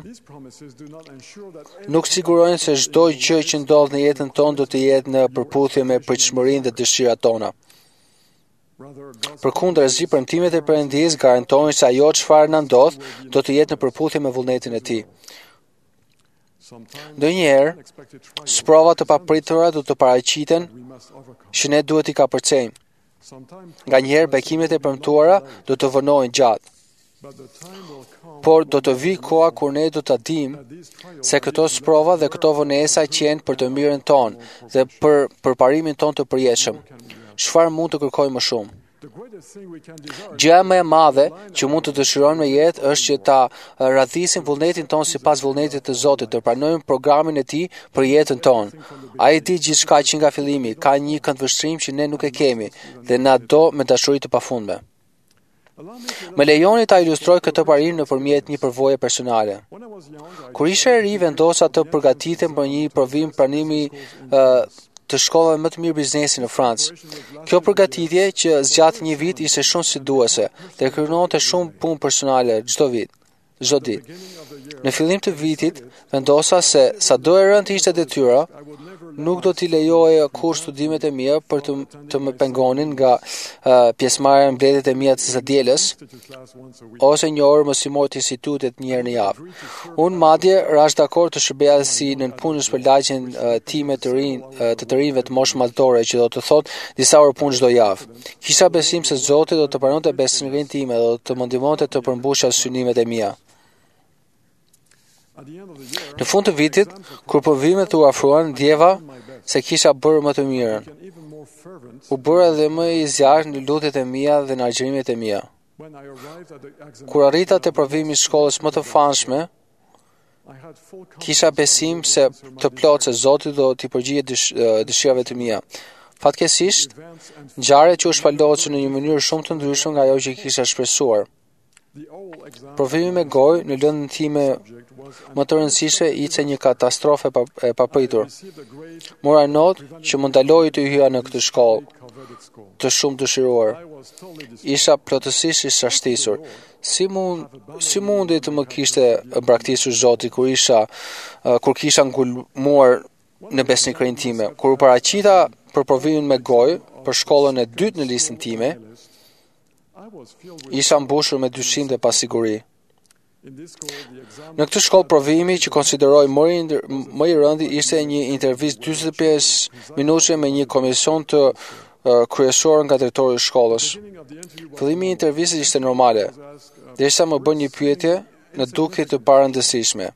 nuk sigurojnë se çdo gjë që ndodh në jetën tonë do të jetë në përputhje me pritshmërinë dhe dëshirat tona. Përkundrazi, premtimet e Perëndis garantojnë se ajo çfarë na ndodh do të jetë në përputhje me vullnetin e Tij. Ndonjëherë, sprova të papritura do të paraqiten që ne duhet i kapërcejmë. Nganjëherë bekimet e premtuara do të vonohen gjatë. Por do të vi koha kur ne do ta dimë se këto sprova dhe këto vonesa qenë për të mirën tonë dhe për përparimin tonë të përjetshëm. Çfarë mund të kërkojmë më shumë? Gjëja më e madhe që mund të dëshirojmë në jetë është që ta radhisim vullnetin tonë sipas vullnetit të Zotit, të pranojmë programin e Tij për jetën tonë. Ai di gjithçka që nga fillimi, ka një këndvështrim që ne nuk e kemi dhe na do me dashuri të pafundme. Më lejoni ta ilustroj këtë parim nëpërmjet një përvoje personale. Kur isha e ri, vendosa të përgatitem për një provim pranimi të shkollave më të mirë biznesi në Francë. Kjo përgatitje që zgjat një vit ishte shumë sfiduese dhe kërkonte shumë punë personale çdo ditë. Në fillim të vitit, vendosa se sado e rëndë ishte detyra, nuk do t'i lejoja kur studimet e mia për të më pengonin nga pjesëmarrja në mbledhjet e mia të së dielës, ose një orë mësimore të institutit një herë në javë. Unë madje rash dakord të shërbeja si nënpunës për lagjen time të rinjve të moshë madhore, që do të thotë disa orë punë çdo javë. Kisha besim se Zoti do të pranonte besëmirinë time dhe do të më ndihmonte të përmbusha synimet e mia. Në fund të vitit, kur provimet u afruan, ndjeva se kisha bërë më të mirën. U bëra edhe më i zjarrt në lutjet e mia dhe në agjërimet e mia. Kur arrita te provimi i shkollës më të famshme, kisha besim se të plotë se Zoti do t'i përgjigjet dëshirave të mia. Fatkeqësisht, ngjarjet që u shpaloçën në një mënyrë shumë të ndryshme nga ajo që kisha shpresuar. Provimi me gojë në lëndën time më të rëndësishme ishte një katastrofë e papritur. Mora not që më ndaloi të hyja në këtë shkollë të shumë dëshiruar. Isha plotësisht i shashtisur. Si mundi të më kishte braktisur Zoti kur kisha ngulmuar në besnikërinë time, kur u paraqita për provimin me gojë për shkollën e dytë në listën time, isha mbushur me dyshim dhe pasiguri. Në këtë shkollë provimi që konsideroj më i rëndi ishte një intervistë 45 minutëshe me një komision të kryesor nga drejtori i shkollës. Fillimi i intervistës ishte normale, derisa më bën një pyetje në dukje të parëndësishme.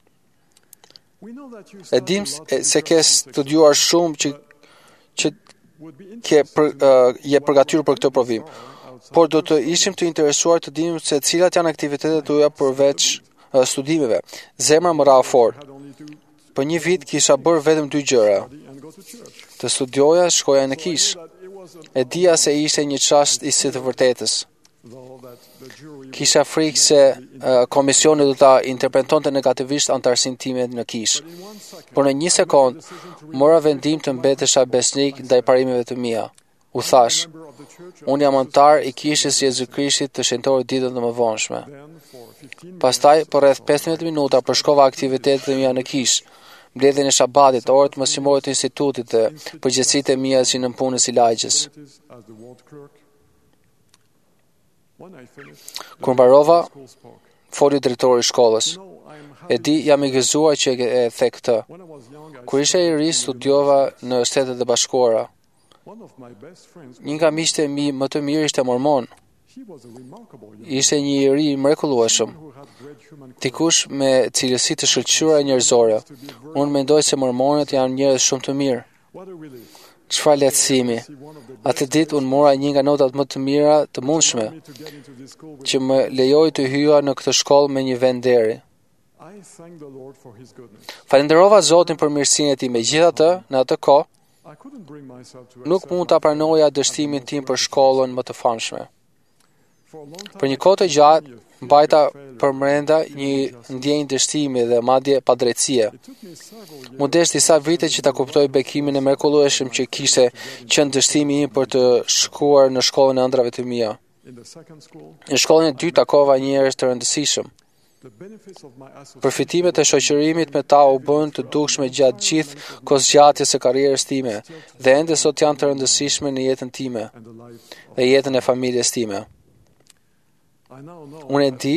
E dim se ke studiuar shumë që je përgatitur për këtë provim, por do të ishim të interesuar të dimë se cilat janë aktivitetet tuaja përveç studimeve. Zemra më ra fort. Për një vit kisha bërë vetëm 2 gjëra. Të studioja, shkoja në kishë. E dija se ishte një çast i së të vërtetës. Kisha frikë se komisioni do ta interpretonte negativisht antarësinë time në kishë. Por në një sekond mora vendim të mbetesha besnik ndaj parimeve të mia. U thash: unë jam antar i kishës Jezu Krishtit të shenjtorit ditën e mëvonshme. Pastaj, për rreth 15 minuta përshkova aktivitetet e mia në kishë, mbledhjen e shabatit, orët mësimore të institutit dhe përgjegjësitë e mia si nënpunës i lagjes. Kur mbarova, foli drejtori i shkollës. E di, jam i gëzuar që e the këtë. Kur isha i ri, studiova në Shtetet e Bashkuara. Një nga miqtë e mi më të mirë ishte mormon. Ishte një i ri mrekullueshëm, dikush me cilësi të shkëlqyera njerëzore. Unë mendoj se mormonët janë njerëz shumë të mirë. Çfarë lehtësimi! Atë ditë unë mora një nga notat më të mira të mundshme, që më lejoi të hyja në këtë shkollë me një vend deri. Falenderova Zotin për mirësinë e tij. Megjithatë, në atë kohë, nuk mund ta pranoja dështimin tim për shkollën më të famshme. Për një kohë të gjatë, mbajta përbrenda një ndjenjë dështimi dhe madje padrejtësie. Mu desh disa vite që ta kuptoj bekimin e mrekullueshëm që kishte qenë dështimi im për të shkuar në shkollën e ëndrave të mia. Në shkollën e dytë takova njerëz të rëndësishëm. Përfitimet e shoqërimit me ta u bën të dukshme gjatë gjithë kohëzgjatjes së karrierës time dhe ende sot janë të rëndësishme në jetën time dhe jetën e familjes time. Unë e di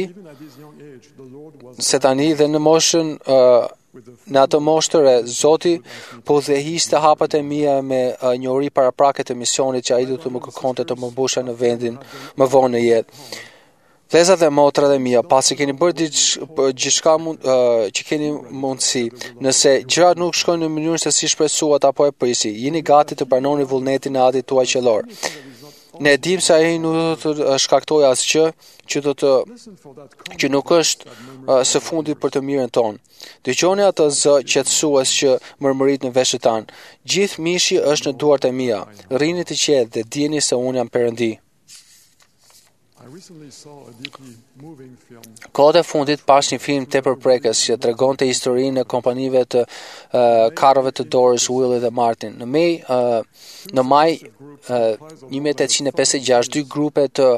se tani dhe në moshën në atë moshtëre, Zoti po udhëhiqte hapat e mia me njohuri paraprake të misionit që ai do të më kërkonte të më mbusha në vendin më vonë në jetë. Vëllezërat dhe motrat e mia, pasi keni bërë gjithçka që keni mundësi, nëse gjërat nuk shkojnë në mënyrën se si shpresuat apo e prisi, jeni gati të pranoni vullnetin e Atit tuaj qellor. Ne dim se ai nuk do të shkaktojë asgjë që nuk është së fundit për të mirën tonë. Dëgjoni atë zë qetësues që mërmërit në veshët tanë. Gjithë mishi është në duart e mia. Rrini të qetë dhe dijeni se unë jam Perëndi. Kohët e fundit pas një film tepërprekës që tregonte historinë e kompanive të karrove të dorës Willie dhe Martin. Në maj 1856, dy grupe të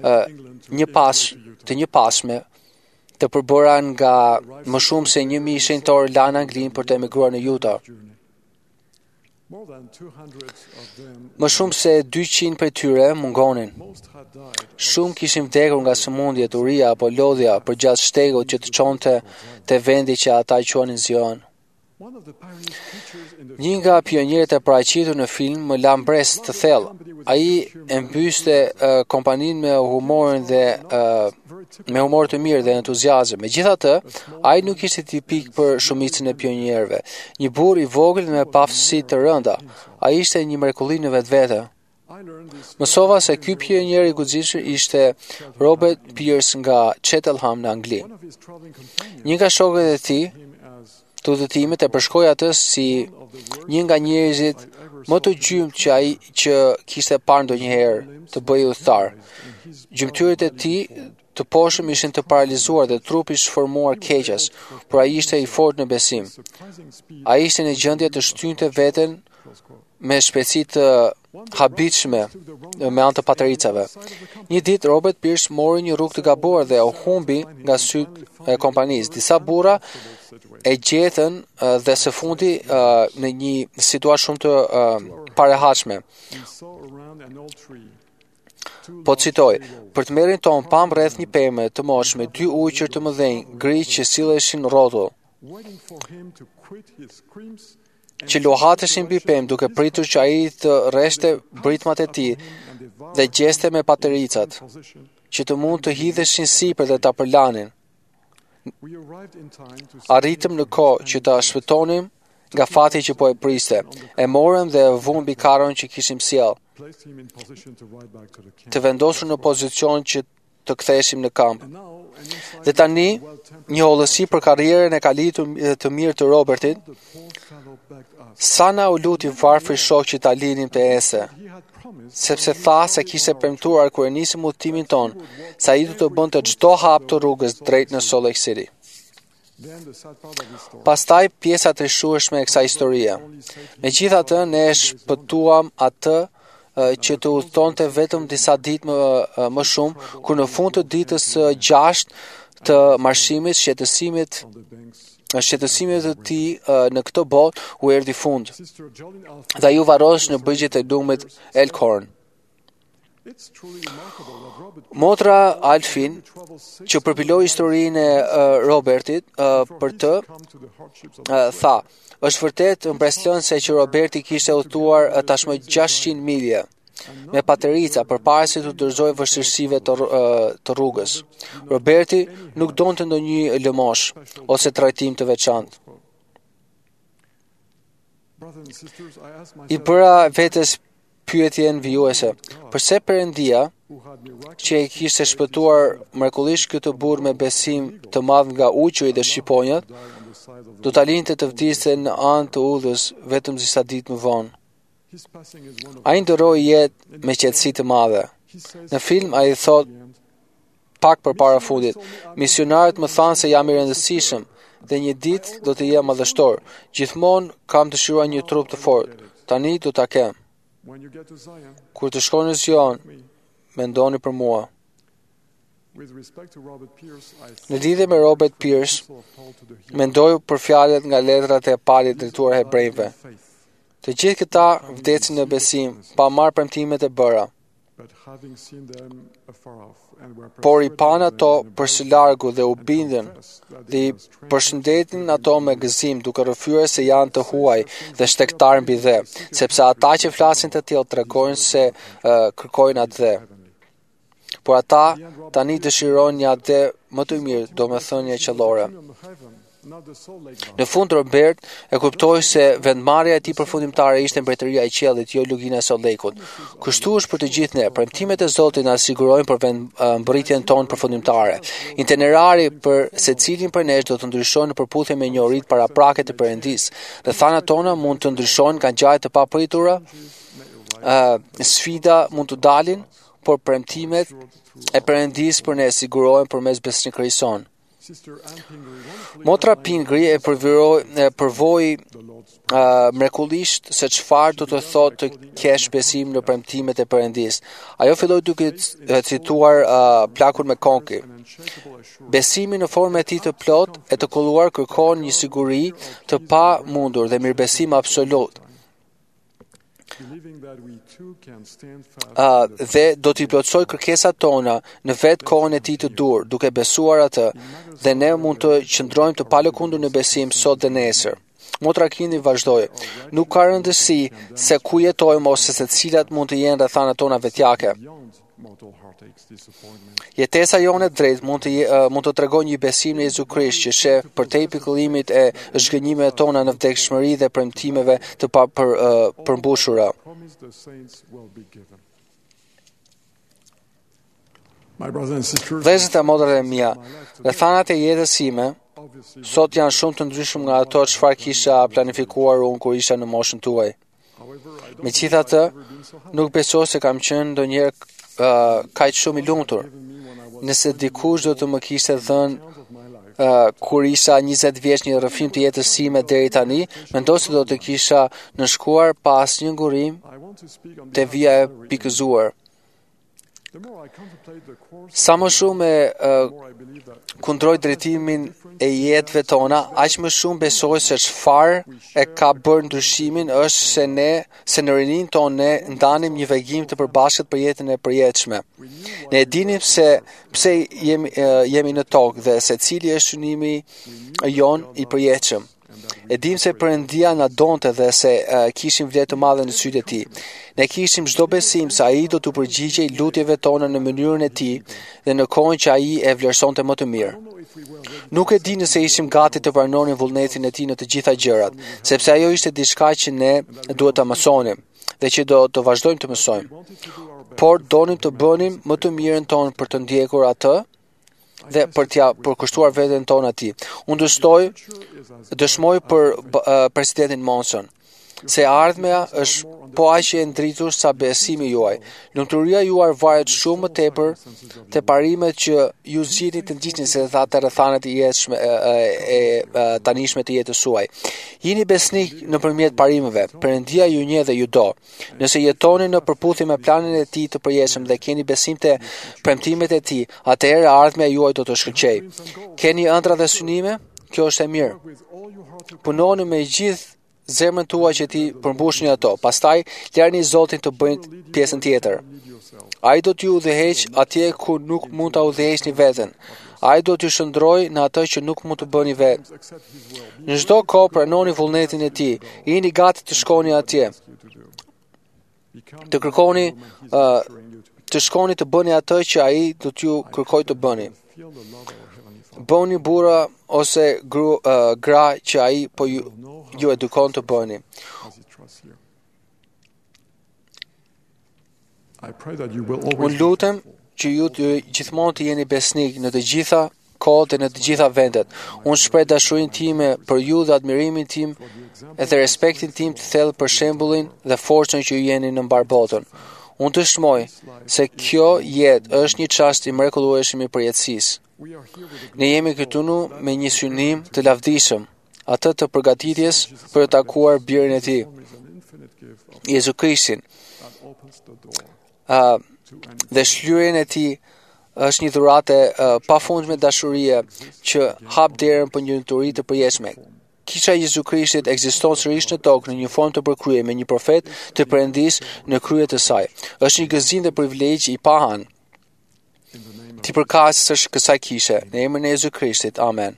njëpasme të përbëra nga më shumë se 1.000 shenjtor lanë Anglinë për të emigruar në Utah. Më shumë se 200 prej tyre mungonin. Shumë kishin vdekur nga sëmundjet, uria apo lodhja përgjatë shtegut që të çonte te vendi që ata i quanin Zion. Një nga pionierët e paraqitur në film më la mbres të thellë. Ai e mbyste kompaninë me humor të mirë dhe entuziazëm. Megjithatë, ai nuk ishte tipik për shumicën e pionierëve. Një burr i vogël me pafësi të rënda. Ai ishte një mrekulli në vetvete. Mësova se ky pionier i guximshëm ishte Robert Pierce nga Cheltenham në Angli. Një nga shokët e tij të udhëtimit e përshkroi atë si një nga njerëzit më të gjymtë që kishte parë ndonjëherë të bëjë udhëtar. Gjymtyrët e tij të poshtëm ishin të paralizuar dhe trupi i shformuar keqes, por ai ishte i fortë në besim. Ai ishte në gjendje të shtynte veten me shpejtësi të habitshme me anë të patericave. Një ditë Robert Pierce mori një rrugë të gabuar dhe u humbi nga sytë e kompanisë. Disa burra e gjetën dhe së fundi në një situatë shumë të parehatshme. Po citoj, për të merrin ton pam rreth një pemë të moshme, dy ujqër të mëdhenj, gri që silleshin rrotull, që lohateshin mbi pemë duke pritur që ai të rreshte britmat e tij dhe gjeste me patericat, që të mund të hidheshin sipër dhe ta përlanin. Arritëm në kohë që ta shpëtonim nga fati që po e priste. E morëm dhe vum mbi karron që kishim sjell. Të vendosur në pozicion që të ktheheshim në kamp. Dhe tani, një hollësi për karrierën e kalitur të mirë të Robertit, sa na u luti varfër shok që ta linim të ese, sepse tha se kishte premtuar kur e nisim udhëtimin ton, se ai do të bënte çdo hap të rrugës drejt në Salt Lake City. Pastaj pjesa e rishurshme e kësaj historie. Megjithatë, ne shpëtuam atë që të udhëtonte vetëm disa ditë më shumë, kur në fund të ditës së 6 të marshimit, shqetësimit të tij në këtë botë u erdhi fund. Dhe ai u varros në bëgjet e lumit Elkhorn. Motra Alfin, që përpiloi historinë e Robertit për të, tha, është vërtet mbreslënse që Roberti kishte udhëtuar tashmë 600 milje me paterica përpara se të dorëzojë vështirësive të rrugës. Roberti nuk donte ndonjë lëmosh ose trajtim të veçantë. I bëra vetes pyetjen vijuese, përse Perëndia që e kishte shpëtuar mrekullisht këtë burr me besim të madh nga uqëri dhe shqiponjat, do ta linte të vdiste në anë të udhës vetëm disa ditë më vonë. Ai ndroi jetë me qetësi të madhe. Në film ai thot pak përpara fundit, misionarët më thanë se jam i rëndësishëm dhe një ditë do të jem madhështor. Gjithmonë kam dëshiruar një trup të fortë. Tani do ta kem. Kur të shkoni në Zion, mendoni për mua. Në lidhje me Robert Pierce, mendoj për fjalët nga letrat e Paulit drejtuar hebrejve. Të gjithë këta vdesin në besim, pa marrë premtimet e bëra. Por i pan ato për së largu dhe u bindën dhe i përshëndetin ato me gëzim, duke rrëfyer se janë të huaj dhe shtektar mbi dhe, sepse ata që flasin të tillë tregojnë se kërkojnë atë dhe. Por ata tani dëshirojnë një atë më të mirë, domethënie qellore. Në fund Robert e kuptoi se vendmarrja e tij përfundimtare ishte mbretëria e qiellit, jo lugina e Sollekut. Kështu është për të gjithë ne. Premtimet e Zotit na sigurojnë për mbërritjen tonë përfundimtare. Itinerari për secilin për nesh do të ndryshojë në përputhje me njohuritë paraprake të Perëndisë. Rrethanat tona mund të ndryshojnë nga ngjarje të papritura, sfida mund të dalin, por premtimet e Perëndisë për ne sigurohen përmes besnikërisë sonë. Motra Pingri e përvoi mrekullisht se çfarë do të thotë të kesh besim në premtimet e Perëndisë. Ajo filloi duke cituar plakun me konki. Besimi në formën e tij të plot e të kulluar kërkon një siguri të pa mundur dhe mirëbesim absolut. Dhe do t'i plotësoj kërkesat tona në vetë kohën e tij të dur, duke besuar atë, dhe ne mund të qëndrojmë të palëkundur në besim sot dhe nesër. Motra Kindi vazhdoi, nuk ka rëndësi se ku jetojmë ose se cilat mund të jenë rrethanat tona vetjake. Jetesa jone drejt mund të tregojë një besim në Jezu Krisht që sheh përtej pikëllimit e zhgënjimeve tona në vdekshmëri dhe premtimeve të përmbushura. Vëllezërit e motrat e mia, rrethanat e jetës sime sot janë shumë të ndryshëm nga ato çfarë kisha planifikuar unë kur isha në moshën tuaj. Megjithatë, nuk besoj se kam qenë ndonjëherë kaq shumë i lumtur. Nëse dikush do të më kishte dhënë kur isha 20 vjeç një rrëfim të jetës sime deri tani, mendoj se do të kisha nënshkuar pas një ngurim te vija e pikëzuar. Sa më shumë kundroj drejtimin e jetëve tona, aq më shumë besoj se çfarë e ka bërë ndryshimin është se në rinin tonë ne ndanim një vegim të përbashkët për jetën e përjetshme. Ne e dinim se pse jemi në tokë dhe se cili është synimi jon i përjetshëm. E dim se Perëndia na donte dhe se kishim vlerë të madhe në sytë e tij. Ne kishim çdo besim se ai do të përgjigjej lutjeve tona në mënyrën e tij dhe në kohën që ai e vlerësonte më të mirë. Nuk e di nëse ishim gati të pranonim vullnetin e tij në të gjitha gjërat, sepse ajo ishte diçka që ne duhet ta mësonim dhe që do të vazhdojmë të mësojmë. Por donim të bënim më të mirën tonë për të ndjekur atë dhe për t'ia përkushtuar veten tonë atij. Unë dëshmoj për presidentin Monson se ardhmja është po aq e ndritur sa besimi juaj. Lumturia juaj varet shumë më tepër te parimet që ju zgjidhni të ndiqni se të rrethanat e jetshme tanishme të jetës suaj. Jini besnik nëpërmjet parimeve. Perëndia ju njeh dhe ju do. Nëse jetoni në përputhje me planin e tij të përjetshëm dhe keni besim te premtimet e tij, atëherë ardhmja juaj do të shkëlqejë. Keni ëndra dhe synime? Kjo është e mirë. Punoni me gjithë zemrën tuaj që ti përmbushni ato. Pastaj lërni Zotin të bëjë pjesën tjetër. Ai do t'ju udhëheq atje ku nuk mund ta udhëheqni veten. Ai do t'ju shndrojë në atë që nuk mund të bëni vetë. Në çdo kohë pranoni vullnetin e tij. Jeni gati të shkoni atje. Të kërkoni të shkoni të bëni atë që ai do t'ju kërkojë të bëni. Bëni burra ose gra që ai po ju edukon të bëni. I pray that you will Unë always be lutem që ju të gjithmonë të jeni besnik në të gjitha kohët e në të gjitha vendet. Unë shpreh dashurinë time për ju dhe admirimin tim edhe respektin tim të thellë për shembullin dhe forcën që ju jeni në mbar botën. Unë të shmoj se kjo jetë është një çast i mrekullueshëm i përjetësisë. Ne jemi këtu nu me një synim të lavdishëm, atë të përgatitjes për të takuar birin e tij, Jezu Krishtin. Dhe shlyerjen e tij është një dhuratë pafundme dashurie që hap derën për një noturi të përjetshme. Kisha e Jezu Krishtit ekziston sërish në tokë në një formë të përkryer me një profet të Perëndis në krye të saj. Është një gëzim dhe privilegj i pahan. Ti përkatësësh kësaj kishe, në emrin e Jezu Krishtit. Amen.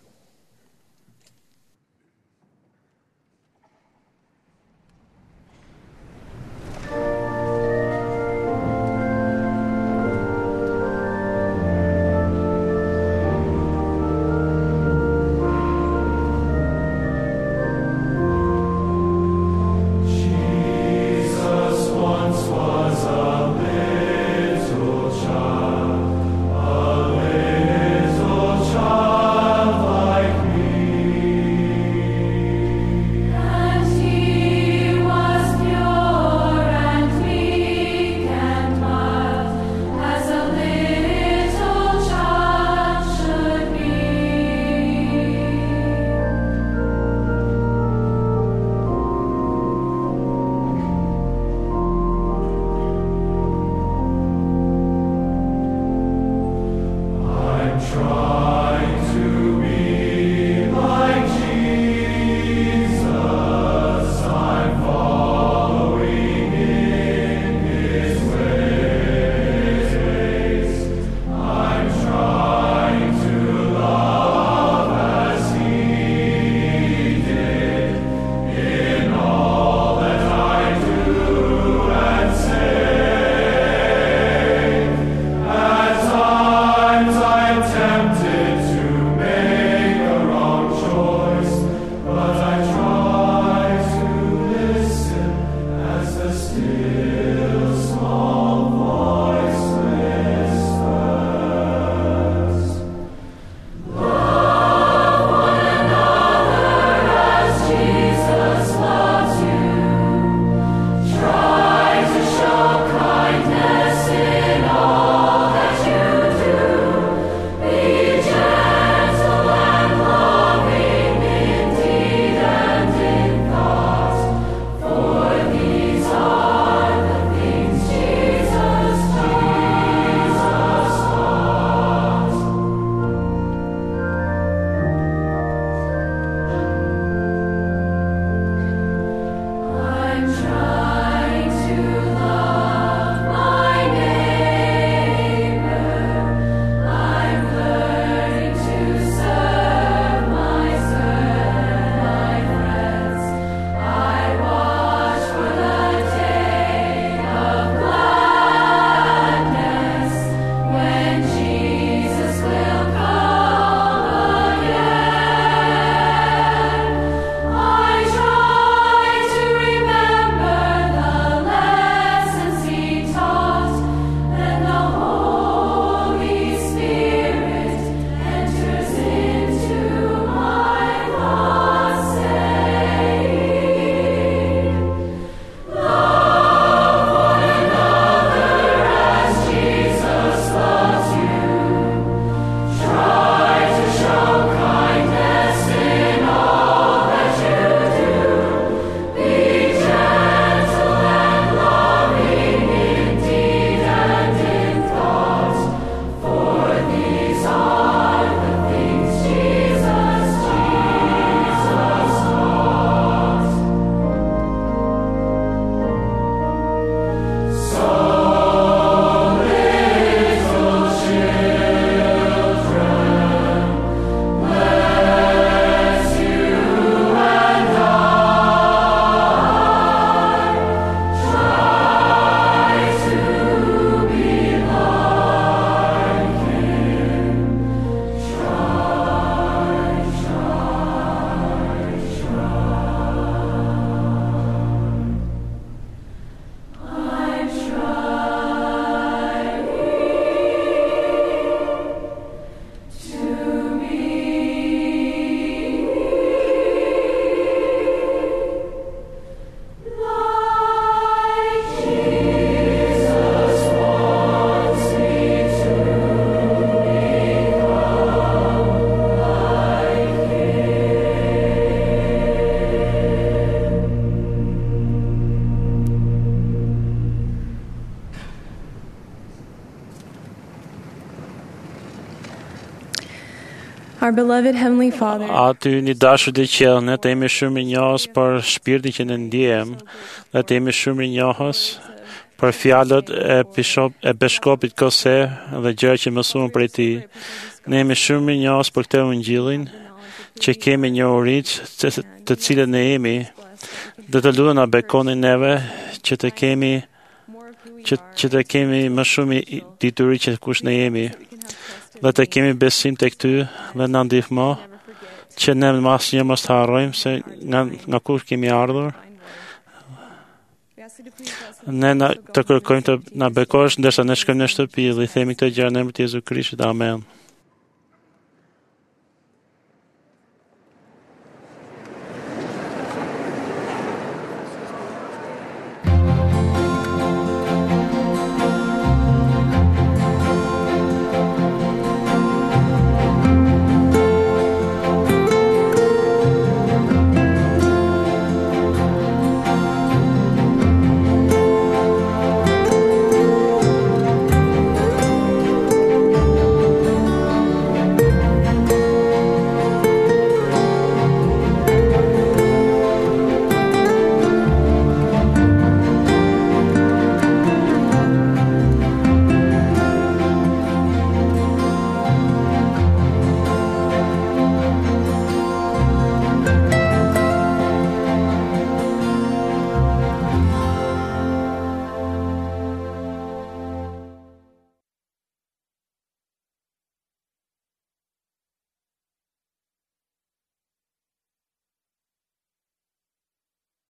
Child Our beloved Heavenly Father, Aty një dashur të qiell, ne të jemi shumë rinjohës për shpirtin që ne ndjem, ne të jemi shumë rinjohës për fjalët e beshkopit Kose dhe gjërat që mësuam prej tij. Ne jemi shumë rinjohës për këtë ungjillin që kemi një urit të cilën ne jemi, dhe të lutem na bekoni neve që të kemi më shumë dituri që kush ne jemi, dhe të kemi besim të ty dhe na ndihmo që ne më asnjë mos të harrojmë se nga kush kemi ardhur. Ne të kërkojmë të na bekosh ndërsa ne shkojmë në shtëpi dhe i themi këtë gjë në emrin e Jezu Krishtit. Amen.